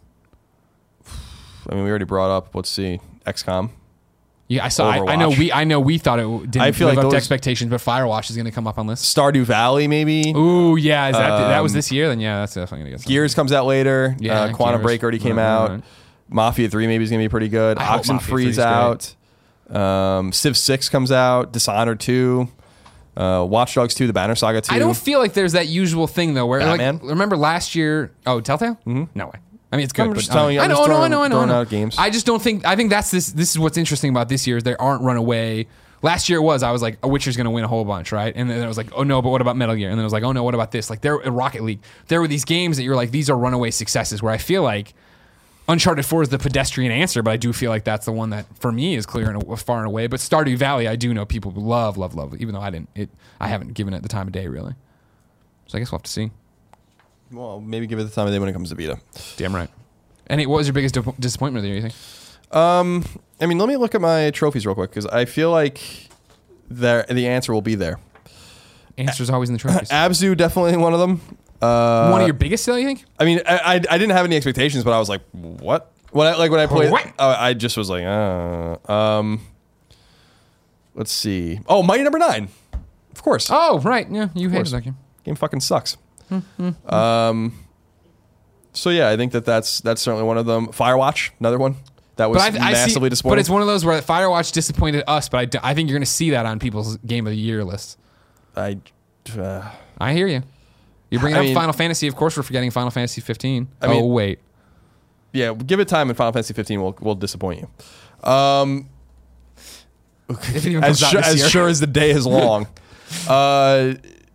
I mean, we already brought up. Let's see, X COM. Yeah, I saw. I, I know. We. I know. We thought it didn't I feel live like up those, to expectations, but Firewatch is gonna come up on this. Stardew Valley, maybe. Ooh, yeah. Is that um, that was this year? Then yeah, that's definitely gonna get. Something. Gears comes out later. Yeah, uh, Quantum Gears. Break already came right, out. Right. Mafia three maybe is gonna be pretty good. Oxenfree's out. Um, Civ six comes out. Dishonored two. Uh, Watch Dogs two, the Banner Saga two. I don't feel like there's that usual thing though, where Batman? like remember last year? Oh, Telltale? Mm-hmm. No way. I mean, it's good. I'm but just telling you, I I'm know, just I know, I throwing- know, I know, I throwing know. out games. I just don't think. I think that's this. This is what's interesting about this year is there aren't runaway. Last year it was I was like, a Witcher's going to win a whole bunch, right? And then I was like, oh no, but what about Metal Gear? And then I was like, oh no, what about this? Like there, Rocket League. There were these games that you're like, these are runaway successes. Where I feel like Uncharted four is the pedestrian answer, but I do feel like that's the one that for me is clear and far and away. But Stardew Valley, I do know people love, love, love. Even though I didn't, it, I haven't given it the time of day really. So I guess we'll have to see. Well, maybe give it the time of day when it comes to Vita. Damn right. And it, what was your biggest di- disappointment of the year, you think? Um, I mean, let me look at my trophies real quick because I feel like there the answer will be there. Answer's always in the trophies. Abzu definitely one of them. Uh, One of your biggest sale, you think? I mean, I, I I didn't have any expectations, but I was like, what? When I like when I played, What? uh, I just was like, uh, um, let's see. Oh, Mighty Number Nine, of course. Oh, right. Yeah, you hated course. that game. Game fucking sucks. um, so yeah, I think that that's that's certainly one of them. Firewatch, another one that was But I, I massively see, disappointing. But it's one of those where Firewatch disappointed us, but I, d- I think you're going to see that on people's Game of the Year lists. I, uh, I hear you. You're bringing I up mean- Final Fantasy. Of course, we're forgetting Final Fantasy fifteen. I oh, mean- wait. yeah, give it time, and Final Fantasy fifteen will will disappoint you. Um, If it even as comes out sure, this as year. sure as the day is long. uh,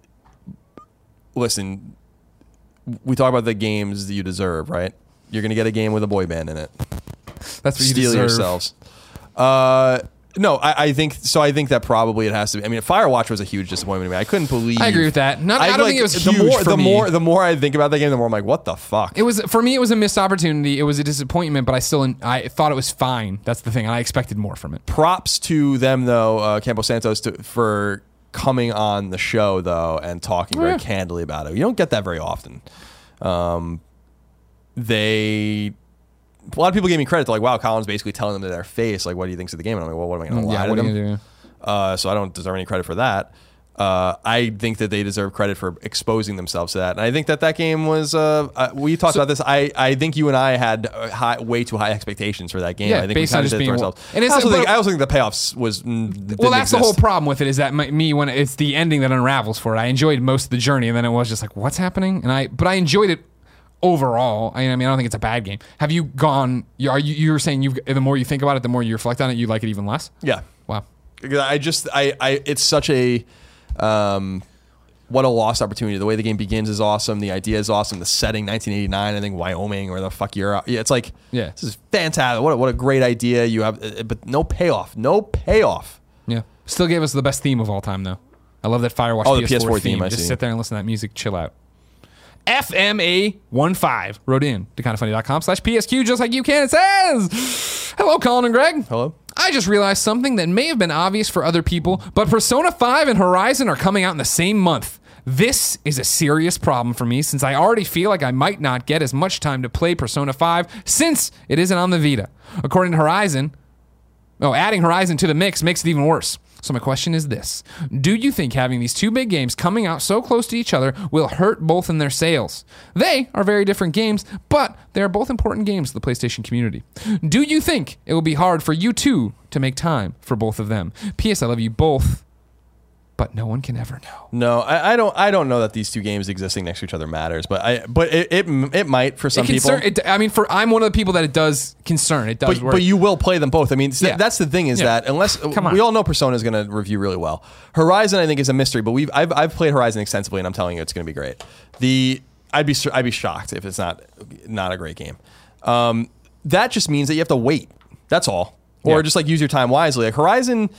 listen, we talk about the games that you deserve, right? You're gonna get a game with a boy band in it. That's what you Steal deserve. yourselves. Uh, no, I, I think so. I think that probably it has to be. I mean, Firewatch was a huge disappointment to me. I couldn't believe. I agree with that. Not, I, don't like, think it was the huge more for the me. more the more I think about that game, the more I'm like, what the fuck? It was for me. It was a missed opportunity. It was a disappointment, but I still I thought it was fine. That's the thing, and I expected more from it. Props to them though, uh, Campo Santos, to, for coming on the show though and talking Oh, very yeah. candidly about it. You don't get that very often. Um, they. A lot of people gave me credit. They're like, wow, Colin's basically telling them to their face, like, what do you think of the game? And I'm like, well, what am I going to lie Yeah, to what are them? you gonna do? Uh, so I don't deserve any credit for that. Uh, I think that they deserve credit for exposing themselves to that. And I think that that game was, uh, uh, we talked about this. I, I think you and I had uh, high, way too high expectations for that game. Yeah, I think based we on kinda just did it being- to ourselves. and it's- I, also but- think, I also think the payoffs was, mm, didn't Well, that's the exist. whole problem with it is that my, me when it's the ending that unravels for it. I enjoyed most of the journey, and then it was just like, what's happening? And I, but I enjoyed it overall. I mean, I don't think it's a bad game. Have you gone? You are you? You were saying you. The more you think about it, the more you reflect on it, you like it even less. Yeah. Wow. Because I just, I, I, it's such a, um, what a lost opportunity. The way the game begins is awesome. The idea is awesome. The setting, nineteen eighty-nine, I think Wyoming or the fuck you're. Yeah, it's like, Yeah. this is fantastic. What a, what a great idea you have, uh, but no payoff. No payoff. Yeah. Still gave us the best theme of all time, though. I love that Firewatch Oh, the P S four, P S four theme, I Just see. sit there and listen to that music. Chill out. F M A fifteen wrote in to kindafunny.com slash PSQ just like you can. It says, hello, Colin and Greg. Hello? I just realized something that may have been obvious for other people, but Persona five and Horizon are coming out in the same month. This is a serious problem for me since I already feel like I might not get as much time to play Persona five since it isn't on the Vita. According to Horizon, oh, adding Horizon to the mix makes it even worse. So my question is this. Do you think having these two big games coming out so close to each other will hurt both in their sales? They are very different games, but they are both important games to the PlayStation community. Do you think it will be hard for you two to make time for both of them? P S. I love you both, but no one can ever know. No, I, I don't. I don't know that these two games existing next to each other matters, but I. But it. It, it might for some It people. concern, it, I mean, for I'm one of the people that it does concern. It does But, work. but you will play them both. I mean, th- Yeah. that's the thing is Yeah. that unless Come on. we all know Persona is going to review really well. Horizon, I think, is a mystery. But we've I've, I've played Horizon extensively, and I'm telling you, it's going to be great. The I'd be I'd be shocked if it's not not a great game. Um, that just means that you have to wait. That's all, or Yeah. just like use your time wisely. Like Horizon.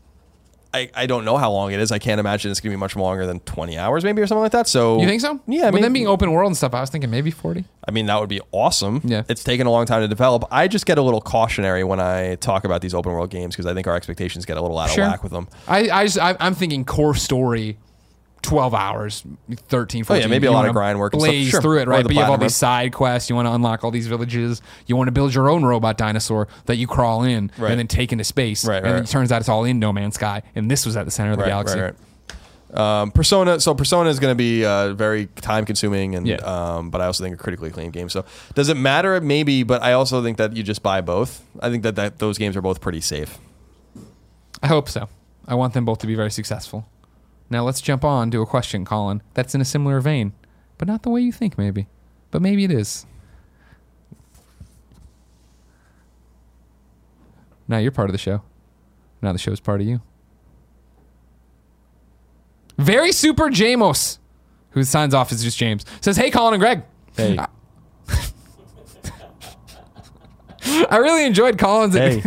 I, I don't know how long it is. I can't imagine it's going to be much longer than twenty hours, maybe, or something like that. So You think so? Yeah. I With mean, them being open world and stuff, I was thinking maybe forty. I mean, that would be awesome. Yeah. It's taken a long time to develop. I just get a little cautionary when I talk about these open world games because I think our expectations get a little out Sure. of whack with them. I, I just, I, I'm thinking core story, twelve hours, thirteen, fourteen. Oh, yeah, maybe a You lot wanna of grind work and stuff. Blaze Sure. through it, Or right? the But you have all platinum these side quests. You want to unlock all these villages. You want to build your own robot dinosaur that you crawl in Right. and then take into space. Right, and right, then right. it turns out it's all in No Man's Sky. And this was at the center of the Right, galaxy. right, right. Um, Persona, so Persona is going to be uh, very time consuming, and Yeah. um, but I also think a critically acclaimed game. So does it matter? Maybe, but I also think that you just buy both. I think that, that those games are both pretty safe. I hope so. I want them both to be very successful. Now let's jump on to a question, Colin, that's in a similar vein, but not the way you think, maybe. But maybe it is. Now you're part of the show. Now the show's part of you. Very Super Jamos, who signs off as just James, says, hey, Colin and Greg. Hey. I, I really enjoyed Colin's... Hey.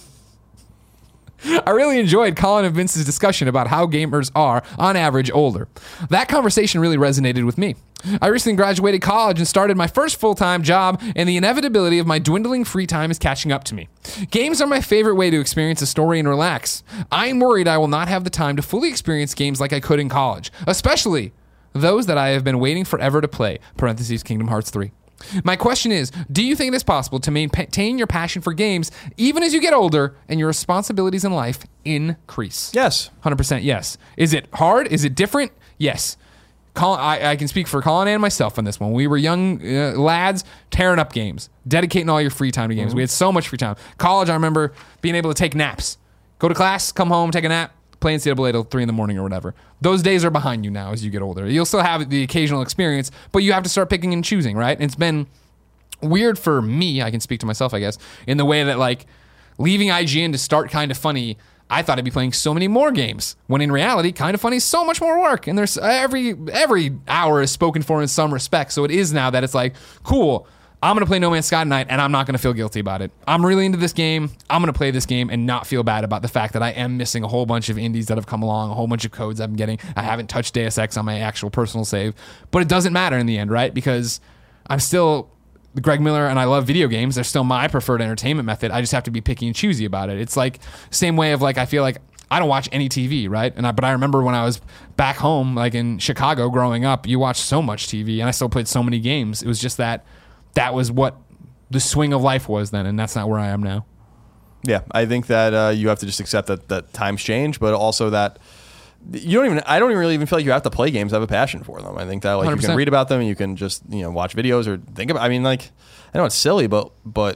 I really enjoyed Colin and Vince's discussion about how gamers are, on average, older. That conversation really resonated with me. I recently graduated college and started my first full-time job, and the inevitability of my dwindling free time is catching up to me. Games are my favorite way to experience a story and relax. I'm worried I will not have the time to fully experience games like I could in college, especially those that I have been waiting forever to play, parentheses Kingdom Hearts three. My question is, do you think it is possible to maintain your passion for games even as you get older and your responsibilities in life increase? Yes. one hundred percent yes. Is it hard? Is it different? Yes. Colin, I, I can speak for Colin and myself on this one. We were young uh, lads tearing up games, dedicating all your free time to games. Mm-hmm. We had so much free time. College, I remember being able to take naps. Go to class, come home, take a nap, play N C double A till three in the morning or whatever. Those days are behind you now as you get older. You'll still have the occasional experience, but you have to start picking and choosing, right? And it's been weird for me, I can speak to myself, I guess, in the way that, like, leaving I G N to start Kind of Funny, I thought I'd be playing so many more games, when in reality, Kind of Funny is so much more work, and there's every every hour is spoken for in some respect, so it is now that it's like, cool, I'm going to play No Man's Sky tonight, and I'm not going to feel guilty about it. I'm really into this game. I'm going to play this game and not feel bad about the fact that I am missing a whole bunch of indies that have come along, a whole bunch of codes I'm getting. I haven't touched Deus Ex on my actual personal save. But it doesn't matter in the end, right? Because I'm still Greg Miller, and I love video games. They're still my preferred entertainment method. I just have to be picky and choosy about it. It's like same way of, like, I feel like I don't watch any T V, right? And I, but I remember when I was back home, like in Chicago growing up, you watched so much T V, and I still played so many games. It was just that that was what the swing of life was then, and that's not where I am now. Yeah, I think that uh, you have to just accept that, that times change, but also that you don't even, I don't even really even feel like you have to play games to have a passion for them. I think that, like, one hundred percent. You can read about them and you can just, you know, watch videos or think about, I mean, like, I know it's silly, but, but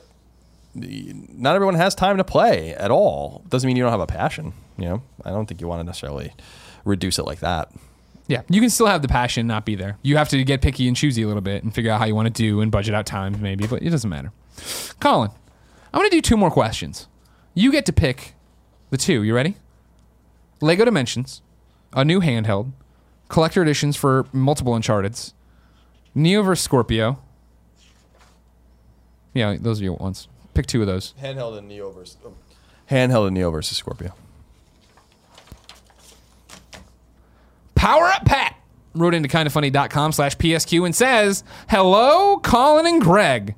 not everyone has time to play at all. Doesn't mean you don't have a passion, you know? I don't think you want to necessarily reduce it like that. Yeah, you can still have the passion, not be there. You have to get picky and choosy a little bit and figure out how you want to do and budget out times maybe, but it doesn't matter. Colin, I'm going to do two more questions. You get to pick the two. You ready? Lego Dimensions, a new handheld, collector editions for multiple Uncharteds, Neo versus Scorpio. Yeah, those are your ones. Pick two of those. Handheld and Neo versus oh. Handheld and Neo versus Scorpio. Power Up Pat wrote into kindafunny.com slash PSQ and says, hello, Colin and Greg.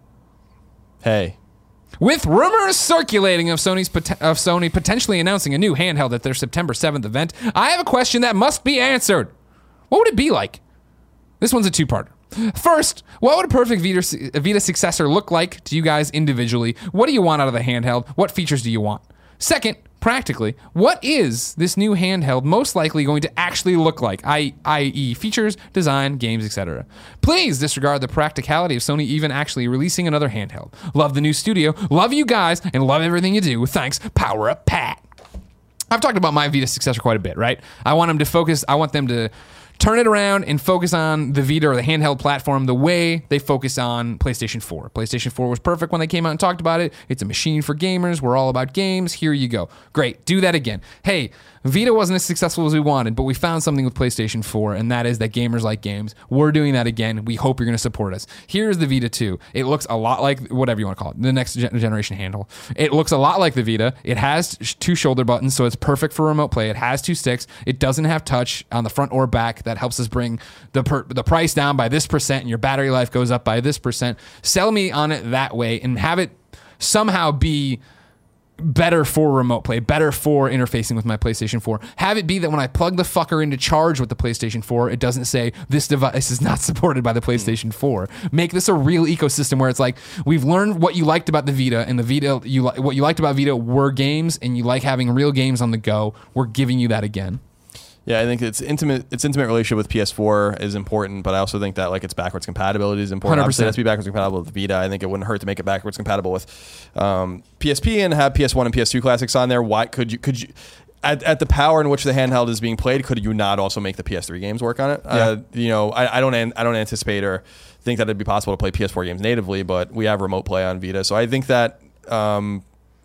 Hey. With rumors circulating of Sony's pot- of Sony potentially announcing a new handheld at their September seventh event, I have a question that must be answered. What would it be like? This one's a two-parter. First, what would a perfect Vita, Vita successor look like to you guys individually? What do you want out of the handheld? What features do you want? Second, practically, what is this new handheld most likely going to actually look like, that is features, design, games, et cetera? Please disregard the practicality of Sony even actually releasing another handheld. Love the new studio, love you guys, and love everything you do. Thanks, Power Up Pat. I've talked about my Vita successor quite a bit, right? I want them to focus, I want them to turn it around and focus on the Vita or the handheld platform the way they focus on PlayStation four. PlayStation four was perfect when they came out and talked about it. It's a machine for gamers. We're all about games. Here you go. Great. Do that again. Hey, Vita wasn't as successful as we wanted, but we found something with PlayStation four, and that is that gamers like games. We're doing that again. We hope you're going to support us. Here's the Vita two. It looks a lot like, whatever you want to call it, the next generation handle. It looks a lot like the Vita. It has two shoulder buttons, so it's perfect for remote play. It has two sticks. It doesn't have touch on the front or back. That helps us bring the per, the price down by this percent, and your battery life goes up by this percent. Sell me on it that way and have it somehow be better for remote play, better for interfacing with my PlayStation four. Have it be that when I plug the fucker into charge with the PlayStation four, it doesn't say this device is not supported by the PlayStation four. Make this a real ecosystem where it's like, we've learned what you liked about the Vita, and the Vita, you li- what you liked about Vita were games, and you like having real games on the go. We're giving you that again. Yeah, I think it's intimate. Its intimate relationship with P S four is important, but I also think that, like, its backwards compatibility is important. one hundred percent. Obviously, it has to be backwards compatible with Vita. I think it wouldn't hurt to make it backwards compatible with um, P S P and have P S one and P S two classics on there. Why could you? Could you? At, at the power in which the handheld is being played, could you not also make the P S three games work on it? Yeah. Uh, you know, I, I don't. An, I don't anticipate or think that it'd be possible to play P S four games natively, but we have remote play on Vita, so I think that. Um,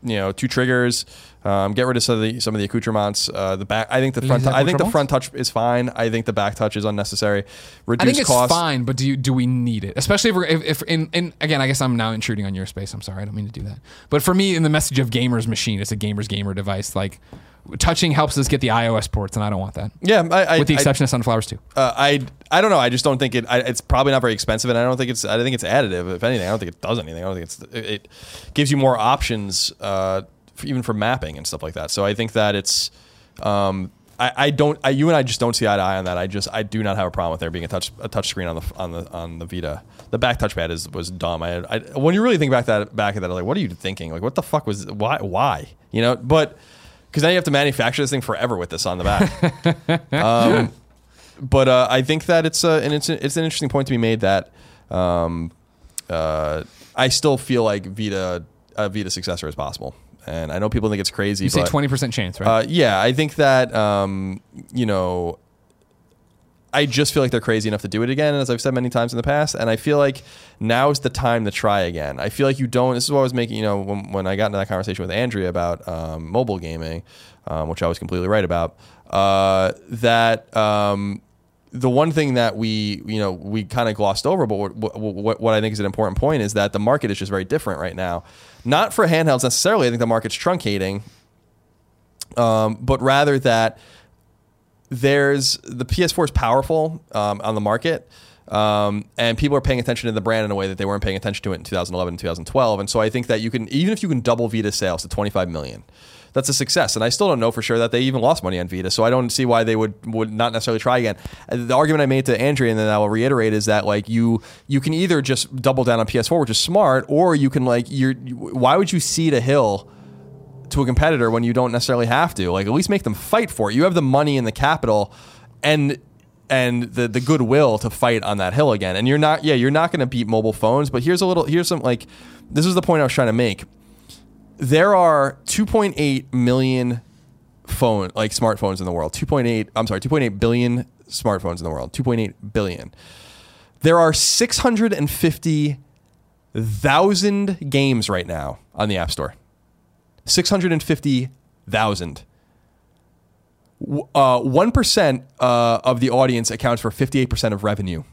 you know, two triggers. Um, get rid of some of the some of the accoutrements. Uh, the back, I think the front. I think the front touch is fine. I think the back touch is unnecessary. Reduce I think it's cost. fine, but do you, do we need it? Especially if, we're, if, if in, in again, I guess I'm now intruding on your space. I'm sorry, I don't mean to do that. But for me, in the message of gamers machine, it's a gamers gamer device. Like touching helps us get the iOS ports, and I don't want that. Yeah, I, I, with the exception I, of Sunflowers too. Uh, I I don't know. I just don't think it. I, it's probably not very expensive, and I don't think it's. I think it's additive. If anything, I don't think it does anything. I don't think it's. It, it gives you more options. Uh, even for mapping and stuff like that. So I think that it's, um, I, I don't, I, you and I just don't see eye to eye on that. I just, I do not have a problem with there being a touch, a touch screen on the, on the, on the Vita. The back touchpad is, was dumb. I, I when you really think back that, back at that, like, what are you thinking? Like, what the fuck was, why, why, you know, but cause now you have to manufacture this thing forever with this on the back. um, but, uh, I think that it's a, and it's, a, it's an interesting point to be made that, um, uh, I still feel like Vita, a Vita successor is possible. And I know people think it's crazy. You say but, twenty percent chance, right? Uh, yeah, I think that, um, you know, I just feel like they're crazy enough to do it again, as I've said many times in the past. And I feel like now is the time to try again. I feel like you don't, this is what I was making, you know, when, when I got into that conversation with Andrea about um, mobile gaming, um, which I was completely right about, uh, that um, the one thing that we, you know, we kind of glossed over, but what, what, what I think is an important point is that the market is just very different right now. Not for handhelds necessarily. I think the market's truncating, um, but rather that there's the P S four is powerful um, on the market, um, and people are paying attention to the brand in a way that they weren't paying attention to it in two thousand eleven and two thousand twelve. And so I think that you can, even if you can double Vita sales to twenty-five million, that's a success. And I still don't know for sure that they even lost money on Vita, so I don't see why they would would not necessarily try again. And the argument I made to Andrea, and then I will reiterate, is that like you you can either just double down on P S four, which is smart, or you can like you're why would you cede a hill to a competitor when you don't necessarily have to? Like at least make them fight for it. You have the money and the capital and and the the goodwill to fight on that hill again. And you're not yeah you're not going to beat mobile phones. But here's a little here's some like this is the point I was trying to make. There are two point eight million phone like smartphones in the world. two point eight I'm sorry, two point eight billion smartphones in the world. two point eight billion. There are six hundred fifty thousand games right now on the App Store. six hundred fifty thousand. Uh, one percent uh, of the audience accounts for fifty-eight percent of revenue.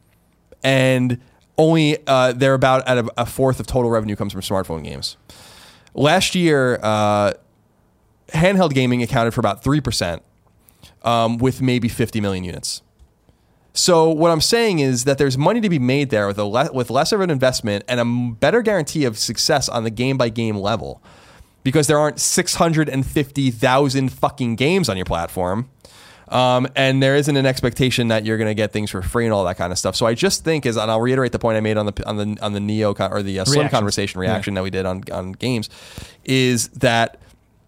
And only uh, they're about at a, a fourth of total revenue comes from smartphone games. Last year, uh, handheld gaming accounted for about three percent um, with maybe fifty million units. So what I'm saying is that there's money to be made there with, a le- with less of an investment and a better guarantee of success on the game-by-game level because there aren't six hundred fifty thousand fucking games on your platform. Um, and there isn't an expectation that you're going to get things for free and all that kind of stuff. So I just think is, and I'll reiterate the point I made on the on the on the Neo con- or the uh, Slim conversation reaction yeah. that we did on on games, is that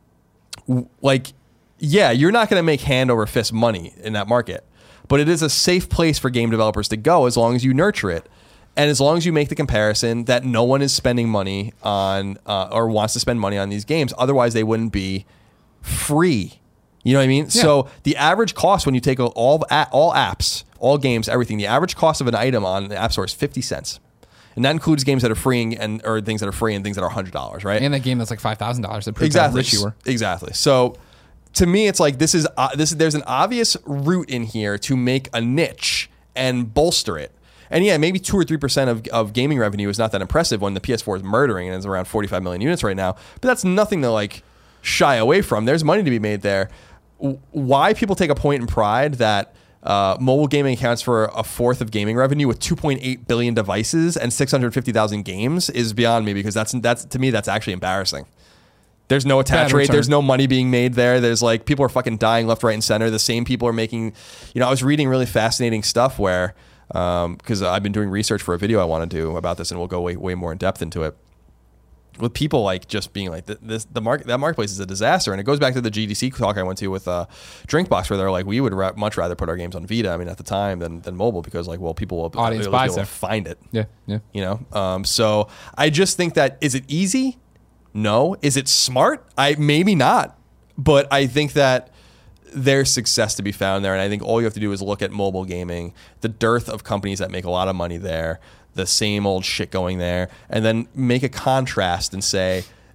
like, yeah, you're not going to make hand over fist money in that market, but it is a safe place for game developers to go as long as you nurture it. And as long as you make the comparison that no one is spending money on uh, or wants to spend money on these games, otherwise they wouldn't be free. You know what I mean? Yeah. So the average cost when you take all all apps, all games, everything, the average cost of an item on the App Store is fifty cents. And that includes games that are free and or things that are free and things that are one hundred dollars, right? And that game that's like five thousand dollars. Exactly. Rich you were. Exactly. So to me, it's like this is uh, this. There's an obvious route in here to make a niche and bolster it. And yeah, maybe two or three percent of, of gaming revenue is not that impressive when the P S four is murdering and it's around forty-five million units right now. But that's nothing to like shy away from. There's money to be made there. Why people take a point in pride that uh, mobile gaming accounts for a fourth of gaming revenue with two point eight billion devices and six hundred fifty thousand games is beyond me, because that's that's to me that's actually embarrassing. There's no attach Bad rate. return. There's no money being made there. There's like people are fucking dying left, right, and center. The same people are making. You know, I was reading really fascinating stuff where because um, I've been doing research for a video I want to do about this, and we'll go way way more in depth into it. With people like just being like this, the market that marketplace is a disaster, and it goes back to the G D C talk I went to with uh, Drinkbox, where they're like, we would ra- much rather put our games on Vita. I mean, at the time than, than mobile, because like, well, people will audience will, buys will it. find it. Yeah, yeah. You know, um, so I just think that is it easy? No. Is it smart? I maybe not, but I think that there's success to be found there, and I think all you have to do is look at mobile gaming, the dearth of companies that make a lot of money there, the same old shit going there, and then make a contrast and say,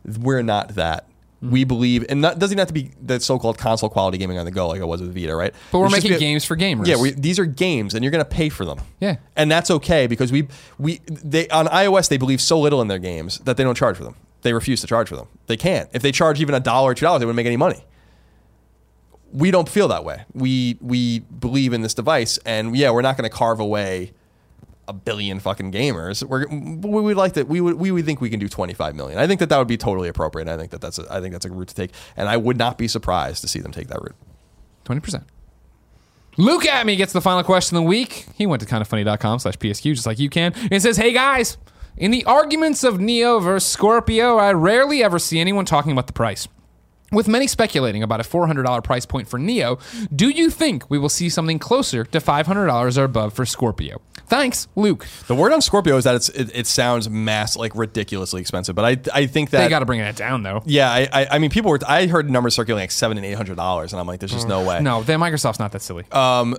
We're not that. Mm-hmm. We believe, and that doesn't have to be the so-called console quality gaming on the go like it was with Vita, right? But we're It's just making be- games for gamers. Yeah, we, these are games, and you're going to pay for them. Yeah. And that's okay because we we they on iOS they believe so little in their games that they don't charge for them. They refuse to charge for them. They can't. If they charge even a dollar or two dollars, they wouldn't make any money. We don't feel that way. We we believe in this device, and yeah, we're not going to carve away a billion fucking gamers. We're we would like that. We would we would think we can do twenty-five million. I think that that would be totally appropriate. I think that that's a, I think that's a route to take, and I would not be surprised to see them take that route. twenty percent. Luke at me gets the final question of the week. He went to kindoffunny.com slash PSQ just like you can. And says, hey guys, in the arguments of Neo versus Scorpio, I rarely ever see anyone talking about the price. With many speculating about a four hundred dollars price point for Neo, do you think we will see something closer to five hundred dollars or above for Scorpio? Thanks, Luke. The word on Scorpio is that it's it, it sounds mass like ridiculously expensive, but I I think that They got to bring it down though. Yeah, I, I I mean people were I heard numbers circulating like seven and eight hundred dollars, and I'm like, there's just no way. No, then Microsoft's not that silly. Um,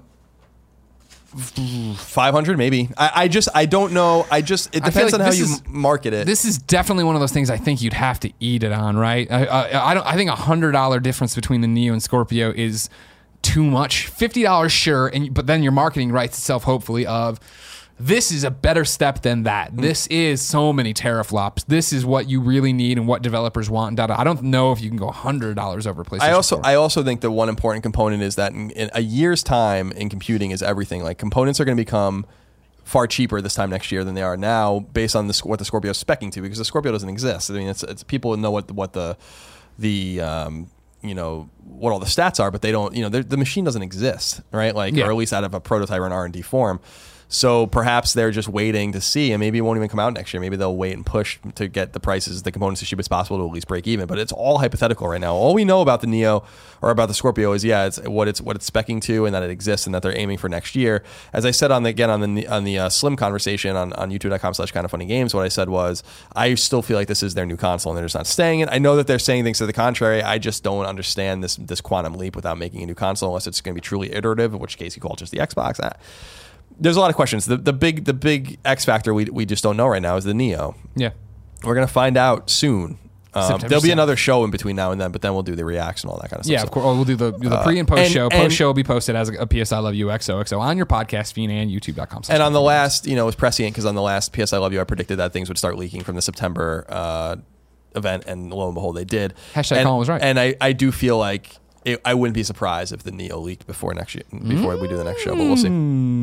five hundred maybe. I, I just I don't know. I just it I feel depends like on how this you is- market it. This is definitely one of those things I think you'd have to eat it on, right? I, I, I don't. I think a hundred dollar difference between the Neo and Scorpio is too much. Fifty dollars, sure, and but then your marketing writes itself, hopefully, of this is a better step than that. Mm. This is so many teraflops. This is what you really need and what developers want. And data. I don't know if you can go a hundred dollars over PlayStation. I also four. I also think the one important component is that in, in a year's time in computing is everything. Like components are going to become far cheaper this time next year than they are now, based on the, what the Scorpio is speccing to, because the Scorpio doesn't exist. I mean, it's it's people know what the, what the the um, you know what all the stats are, but they don't. You know, the machine doesn't exist, right? Like, Yeah. or at least out of a prototype or an R and D form. So perhaps they're just waiting to see, and maybe it won't even come out next year. Maybe they'll wait and push to get the prices, the components as cheap as possible to at least break even. But it's all hypothetical right now. All we know about the Neo or about the Scorpio is, yeah, it's what it's what it's speccing to, and that it exists, and that they're aiming for next year. As I said on the again on the on the uh, Slim conversation on, on youtube dot com slash kind of funny games, what I said was I still feel like this is their new console, and they're just not staying it. I know that they're saying things to the contrary. I just don't understand this this quantum leap without making a new console, unless it's going to be truly iterative, in which case you call it just the Xbox. I, There's a lot of questions. The the big the big X factor we we just don't know right now is the Neo. yeah. We're gonna find out soon. Um, September there'll be seventh. another show in between now and then, but then we'll do the reacts and all that kind of stuff. Yeah, So, of course. Oh, we'll do the the pre and post and- show. and- Post show will be posted as a, a P S I Love You X O X O on your podcast feed and youtube dot com. And on the last, you know, it was prescient because on the last P S I Love You, I predicted that things would start leaking from the September uh, event, and lo and behold, they did. Hashtag and, Colin was right. And I, I do feel like it, I wouldn't be surprised if the Neo leaked before next year, before we do the next show, but we'll see.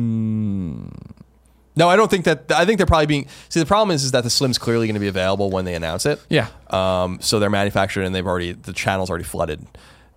No, I don't think that. I think they're probably being. See, the problem is, is that the Slim's clearly going to be available when they announce it. Yeah. Um. So they're manufactured, and they've already the channel's already flooded.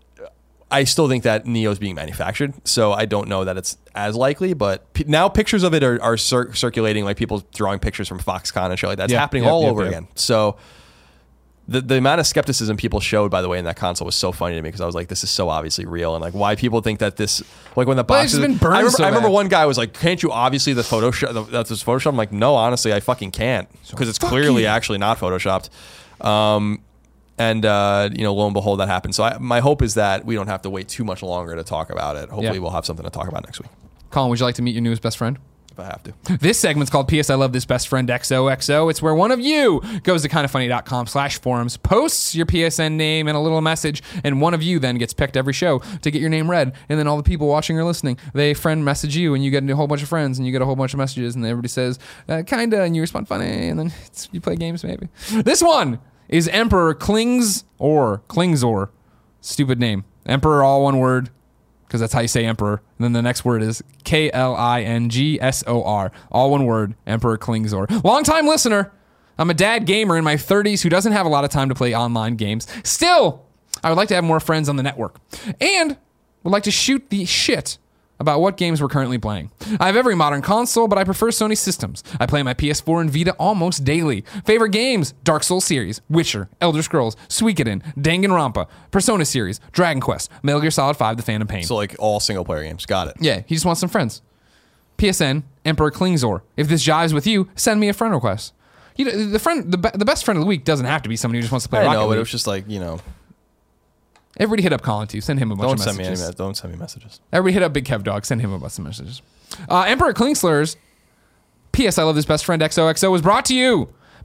I still think that Neo's being manufactured, so I don't know that it's as likely. But p- now pictures of it are, are cir- circulating, like people drawing pictures from Foxconn and shit like that. It's Yeah, happening yep, all yep, over yep. again. So. The, the amount of skepticism people showed, by the way, in that console was so funny to me because I was like, this is so obviously real. And like, why people think that this, like when the But box it's been burned I remember, so I remember bad. one guy was like, can't you obviously the Photoshop, that's just Photoshop? I'm like, no, honestly, I fucking can't because it's fuck clearly you. actually not Photoshopped. Um, and, uh, you know, lo and behold, that happened. So I, my hope is that we don't have to wait too much longer to talk about it. Hopefully Yeah. we'll have something to talk about next week Colin, would you like to meet your newest best friend? if I have to. This segment's called P S I Love This Best Friend X O X O. It's where one of you goes to kindoffunny.com slash forums, posts your P S N name and a little message, and one of you then gets picked every show to get your name read. And then all the people watching or listening, they friend message you, and you get a whole bunch of friends, and you get a whole bunch of messages, and everybody says, uh, kinda, and you respond funny, and then it's, you play games maybe. This one is Emperor Klings or Klingzor. Stupid name. Emperor, all one word, because that's how you say emperor. And then the next word is K L I N G S O R. All one word, Emperor Klingzor. Longtime listener. I'm a dad gamer in my thirties who doesn't have a lot of time to play online games. Still, I would like to have more friends on the network. And would like to shoot the shit about what games we're currently playing. I have every modern console, but I prefer Sony systems. I play my P S four and Vita almost daily. Favorite games: Dark Souls series, Witcher, Elder Scrolls, Suikoden, Danganronpa, Persona series, Dragon Quest, Metal Gear Solid five, The Phantom Pain. So like all single player games. Got it. Yeah, he just wants some friends. P S N, Emperor Klingzor. If this jives with you, send me a friend request. You know, the friend, the, be- the best friend of the week doesn't have to be somebody who just wants to play I Rocket know, but League. it was just like, you know, Everybody hit up Colin too. Send him a bunch don't of send me messages. any, don't send me messages. Everybody hit up Big Kev Dog. Send him a bunch of messages. Uh, Emperor Klingslers. P S I Love This Best Friend X O X O was brought to you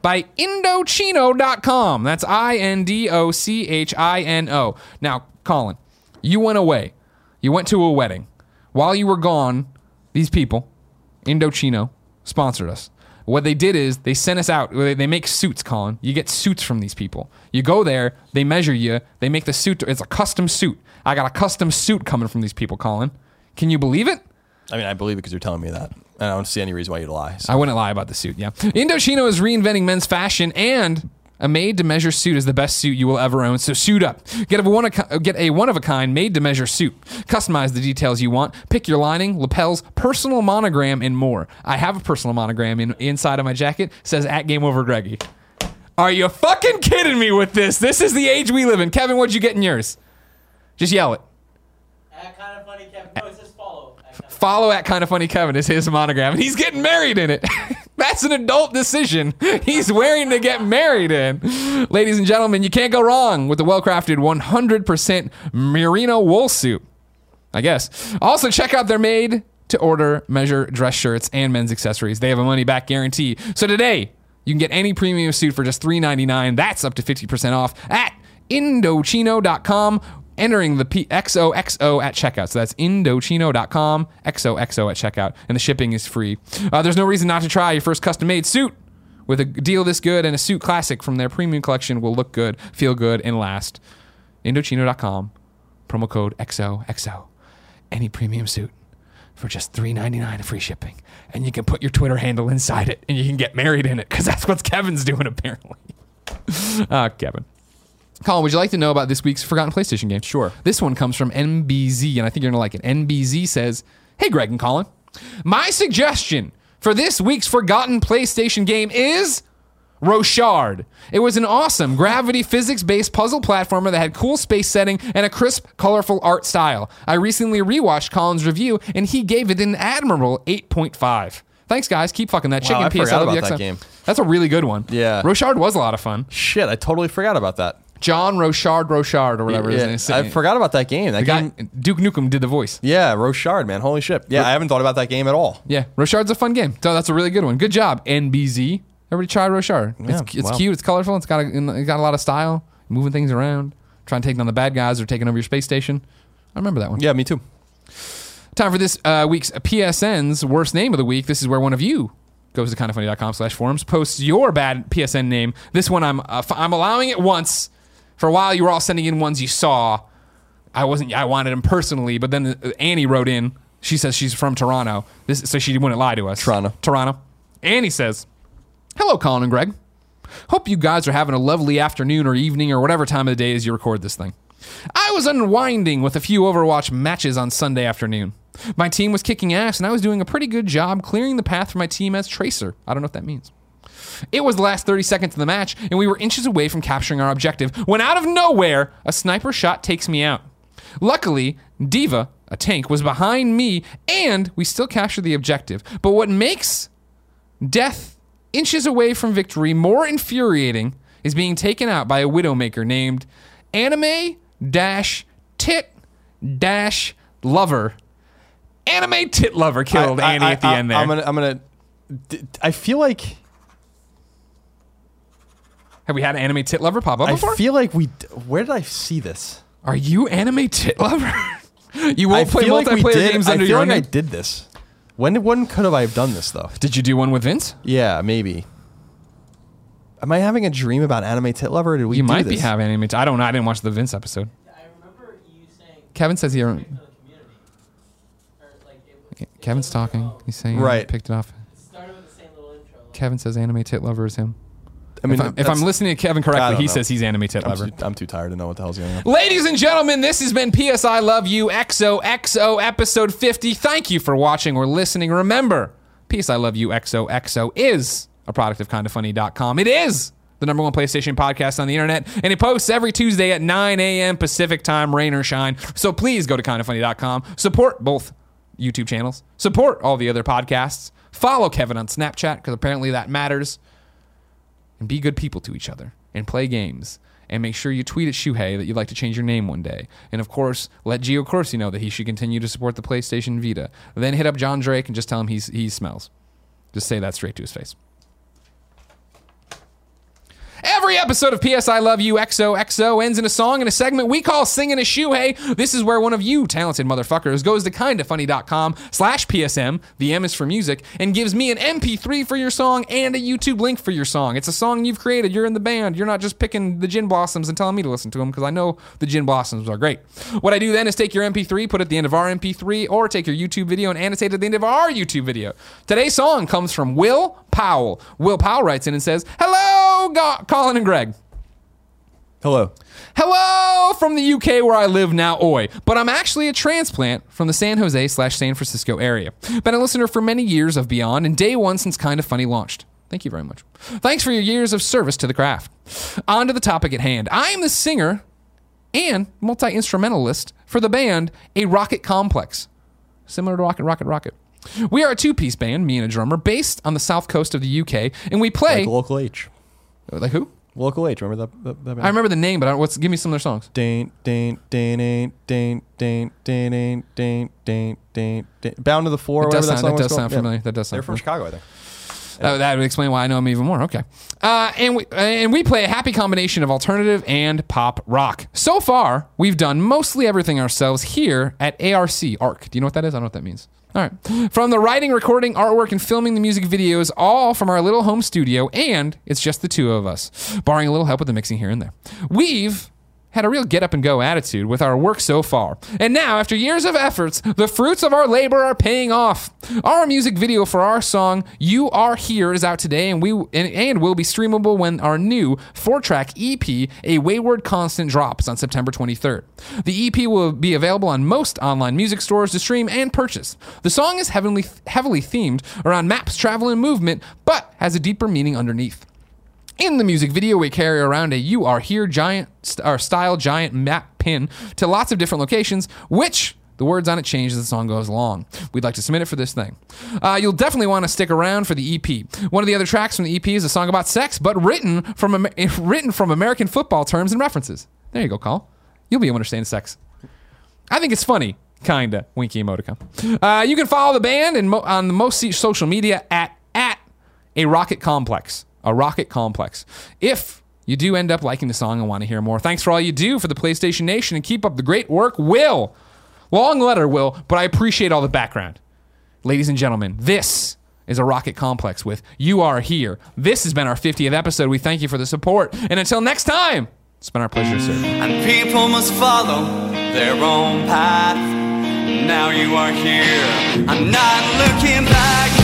by Indochino dot com. That's I N D O C H I N O. Now, Colin, you went away. You went to a wedding. While you were gone, these people, Indochino, sponsored us. What they did is they sent us out. They make suits, Colin. You get suits from these people. You go there, they measure you, they make the suit. It's a custom suit. I got a custom suit coming from these people, Colin. Can you believe it? I mean, I believe it because you're telling me that. And I don't see any reason why you'd lie. So. I wouldn't lie about the suit, yeah. Indochino is reinventing men's fashion, and a made-to-measure suit is the best suit you will ever own, so suit up. Get a, one, get a one-of-a-kind made-to-measure suit. Customize the details you want. Pick your lining, lapels, personal monogram, and more. I have a personal monogram in, inside of my jacket. It says, at Game Over Greggy. Are you fucking kidding me with this? This is the age we live in. Kevin, what'd you get in yours? Just yell it. At kind of funny Kevin. No, it says follow. At kinda Follow at Kind of Funny Kevin is his monogram, and he's getting married in it. That's an adult decision he's wearing to get married in. Ladies and gentlemen, you can't go wrong with the well-crafted one hundred percent merino wool suit, I guess. Also, check out their made-to-order measure dress shirts and men's accessories. They have a money-back guarantee. So today, you can get any premium suit for just three ninety-nine. That's up to fifty percent off at Indochino dot com. Entering the P- X O X O at checkout. So that's Indochino dot com, X O X O at checkout. And the shipping is free. Uh, there's no reason not to try your first custom-made suit. With a deal this good and a suit classic from their premium collection will look good, feel good, and last. Indochino dot com, promo code X O X O. Any premium suit for just three ninety-nine and free shipping. And you can put your Twitter handle inside it, and you can get married in it, because that's what Kevin's doing, apparently. Ah, uh, Kevin. Colin, would you like to know about this week's Forgotten PlayStation game? Sure. This one comes from N B Z, and I think you're going to like it. N B Z says, hey, Greg and Colin. My suggestion for this week's Forgotten PlayStation game is Rochard. It was an awesome gravity physics-based puzzle platformer that had cool space setting and a crisp, colorful art style. I recently rewatched Colin's review, and he gave it an admirable eight point five. Thanks, guys. Keep fucking that chicken. Wow, I P S forgot L about that game. That's a really good one. Yeah. Rochard was a lot of fun. Shit, I totally forgot about that. John Rochard Rochard or whatever Yeah, his name is. I forgot about that game. That The guy, game, Duke Nukem did the voice. yeah, Rochard, man, holy shit. Yeah, I haven't thought about that game at all. Yeah, Rochard's a fun game. So that's a really good one. Good job, N B Z. Everybody try Rochard. Yeah, it's it's wow. cute. It's colorful. It's got a, it's got a lot of style. Moving things around, trying to take down the bad guys or taking over your space station. I remember that one. Yeah, me too. Time for this uh, week's P S N's worst name of the week. This is where one of you goes to kindoffunny dot com slash forums, posts your bad P S N name. This one I'm uh, I'm allowing it once. For a while, you were all sending in ones you saw. I wasn't. I wanted them personally, but then Annie wrote in. She says she's from Toronto, this, so she wouldn't lie to us. Toronto. Toronto. Annie says, hello, Colin and Greg. Hope you guys are having a lovely afternoon or evening or whatever time of the day as you record this thing. I was unwinding with a few Overwatch matches on Sunday afternoon. My team was kicking ass, and I was doing a pretty good job clearing the path for my team as Tracer. I don't know what that means. It was the last thirty seconds of the match, and we were inches away from capturing our objective when out of nowhere, a sniper shot takes me out. Luckily, Diva, a tank, was behind me, and we still captured the objective. But what makes death inches away from victory more infuriating is being taken out by a Widowmaker named Anime Dash Tit Dash Lover. Anime Tit Lover killed I- I- Annie I- at the I- end there. I'm gonna, I'm gonna. d- I feel like Have we had Anime Tit Lover pop up I before? feel like we. d- Where did I see this? Are you Anime Tit Lover? You won't I play feel like we multiplayer did. games I under feel your like own I name? did this. When when could have I have done this though? Did you do one with Vince? Yeah, maybe. Am I having a dream about Anime Tit Lover? Or did we? You do might be this? having Anime Tit. I don't know. I didn't watch the Vince episode. I remember you saying Kevin says he. for the community. Or like it, it Kevin's wasn't- talking. oh, He's saying Right. picked it off. it started with the same little intro. Like, Kevin says Anime Tit Lover is him. I mean, if, I'm, if that's- I'm listening to Kevin I correctly, don't he know. says he's Anime Tit I'm Lover. too, I'm too tired to know what the hell's going on. Ladies and gentlemen, this has been P S I Love You X O X O episode fifty. Thank you for watching or listening. Remember, P S I Love You X O X O is a product of kind of funny dot com. It is the number one PlayStation podcast on the internet, and it posts every Tuesday at nine a.m. Pacific time, rain or shine. So please go to kind of funny dot com. Support both YouTube channels. Support all the other podcasts. Follow Kevin on Snapchat, because apparently that matters. And be good people to each other and play games. And make sure you tweet at Shuhei that you'd like to change your name one day. And of course, let Gio Corsi know that he should continue to support the PlayStation Vita. Then hit up John Drake and just tell him he's, he smells. Just say that straight to his face. Every episode of P S I Love You X O X O ends in a song in a segment we call Singin' a Shoehei. This is where one of you talented motherfuckers goes to kindafunny.com slash PSM, the M is for music, and gives me an M P three for your song and a YouTube link for your song. It's a song you've created. You're in the band. You're not just picking the Gin Blossoms and telling me to listen to them because I know the Gin Blossoms are great. What I do then is take your M P three, put it at the end of our M P three, or take your YouTube video and annotate it at the end of our YouTube video. Today's song comes from Will Powell. Will Powell writes in and says, hello, Go- Colin and Greg. Hello. Hello from the U K where I live now, oi. But I'm actually a transplant from the San Jose slash San Francisco area. Been a listener for many years of Beyond and day one since Kinda Funny launched. Thank you very much. Thanks for your years of service to the craft. On to the topic at hand. I am the singer and multi-instrumentalist for the band A Rocket Complex. Similar to Rocket, Rocket, Rocket. We are a two-piece band, me and a drummer, based on the south coast of the U K, and we play... Like Local H. Like who? Local H. Remember that? that, that band? I remember the name, but I don't, what's, give me some of their songs. Ding, ding, ding, ding, ding, ding, ding, ding, ding, ding, ding, ding. Bound to the Floor. It does whatever sound, that song that was does called. sound Yeah. familiar. That does sound They're from familiar. Chicago, I think. Uh, that would explain why I know them even more. Okay. Uh, and we and we play a happy combination of alternative and pop rock. So far, we've done mostly everything ourselves here at A R C, ARC. Do you know what that is? I don't know what that means. All right. From the writing, recording, artwork, and filming the music videos, all from our little home studio, and it's just the two of us, barring a little help with the mixing here and there. We've had a real get-up-and-go attitude with our work so far. And now, after years of efforts, the fruits of our labor are paying off. Our music video for our song, You Are Here, is out today and we and, and will be streamable when our new four-track E P, A Wayward Constant, drops on September twenty-third. The E P will be available on most online music stores to stream and purchase. The song is heavily, heavily themed around maps, travel, and movement, but has a deeper meaning underneath. In the music video, we carry around a You Are Here giant st- or style giant map pin to lots of different locations, which the words on it change as the song goes along. We'd like to submit it for this thing. Uh, you'll definitely want to stick around for the E P. One of the other tracks from the E P is a song about sex, but written from Amer- written from American football terms and references. There you go, Call. You'll be able to understand sex. I think it's funny. Kinda. Winky emoticon. Uh, you can follow the band and mo- on the most social media at, at A Rocket Complex. A Rocket Complex. If you do end up liking the song and want to hear more, thanks for all you do for the PlayStation Nation and keep up the great work, Will. Long letter, Will, but I appreciate all the background. Ladies and gentlemen, this is A Rocket Complex with You Are Here. This has been our fiftieth episode. We thank you for the support. And until next time, it's been our pleasure to serve. And people must follow their own path. Now you are here. I'm not looking back.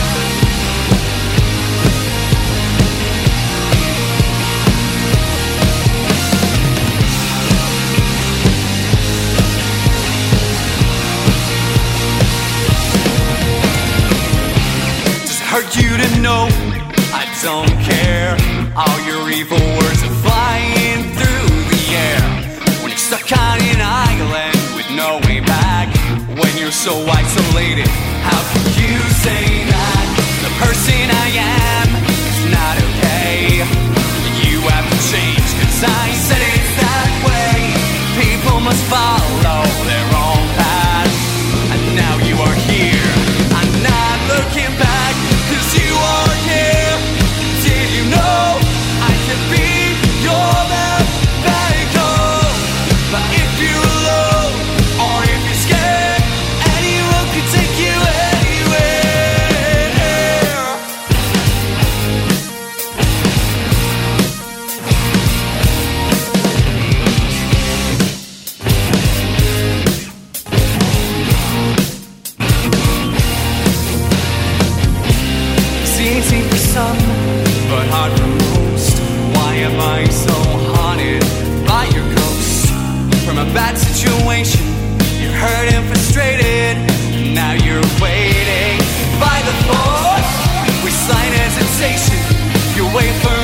Hurt you to know I don't care. All your evil words are flying through the air. When you're stuck on an island with no way back, when you're so isolated, how could you say that the person I am is not okay? You have to change, cause I said it's that way. People must follow their own path. And now you are here. I'm not looking back. You are here. Did you know I could be your left back home? But if you're alone or if you're scared, any road could take you easy for some, but hard for most. Why am I so haunted by your ghost? From a bad situation, you're hurt and frustrated. Now you're waiting by the force with slight hesitation. You wait for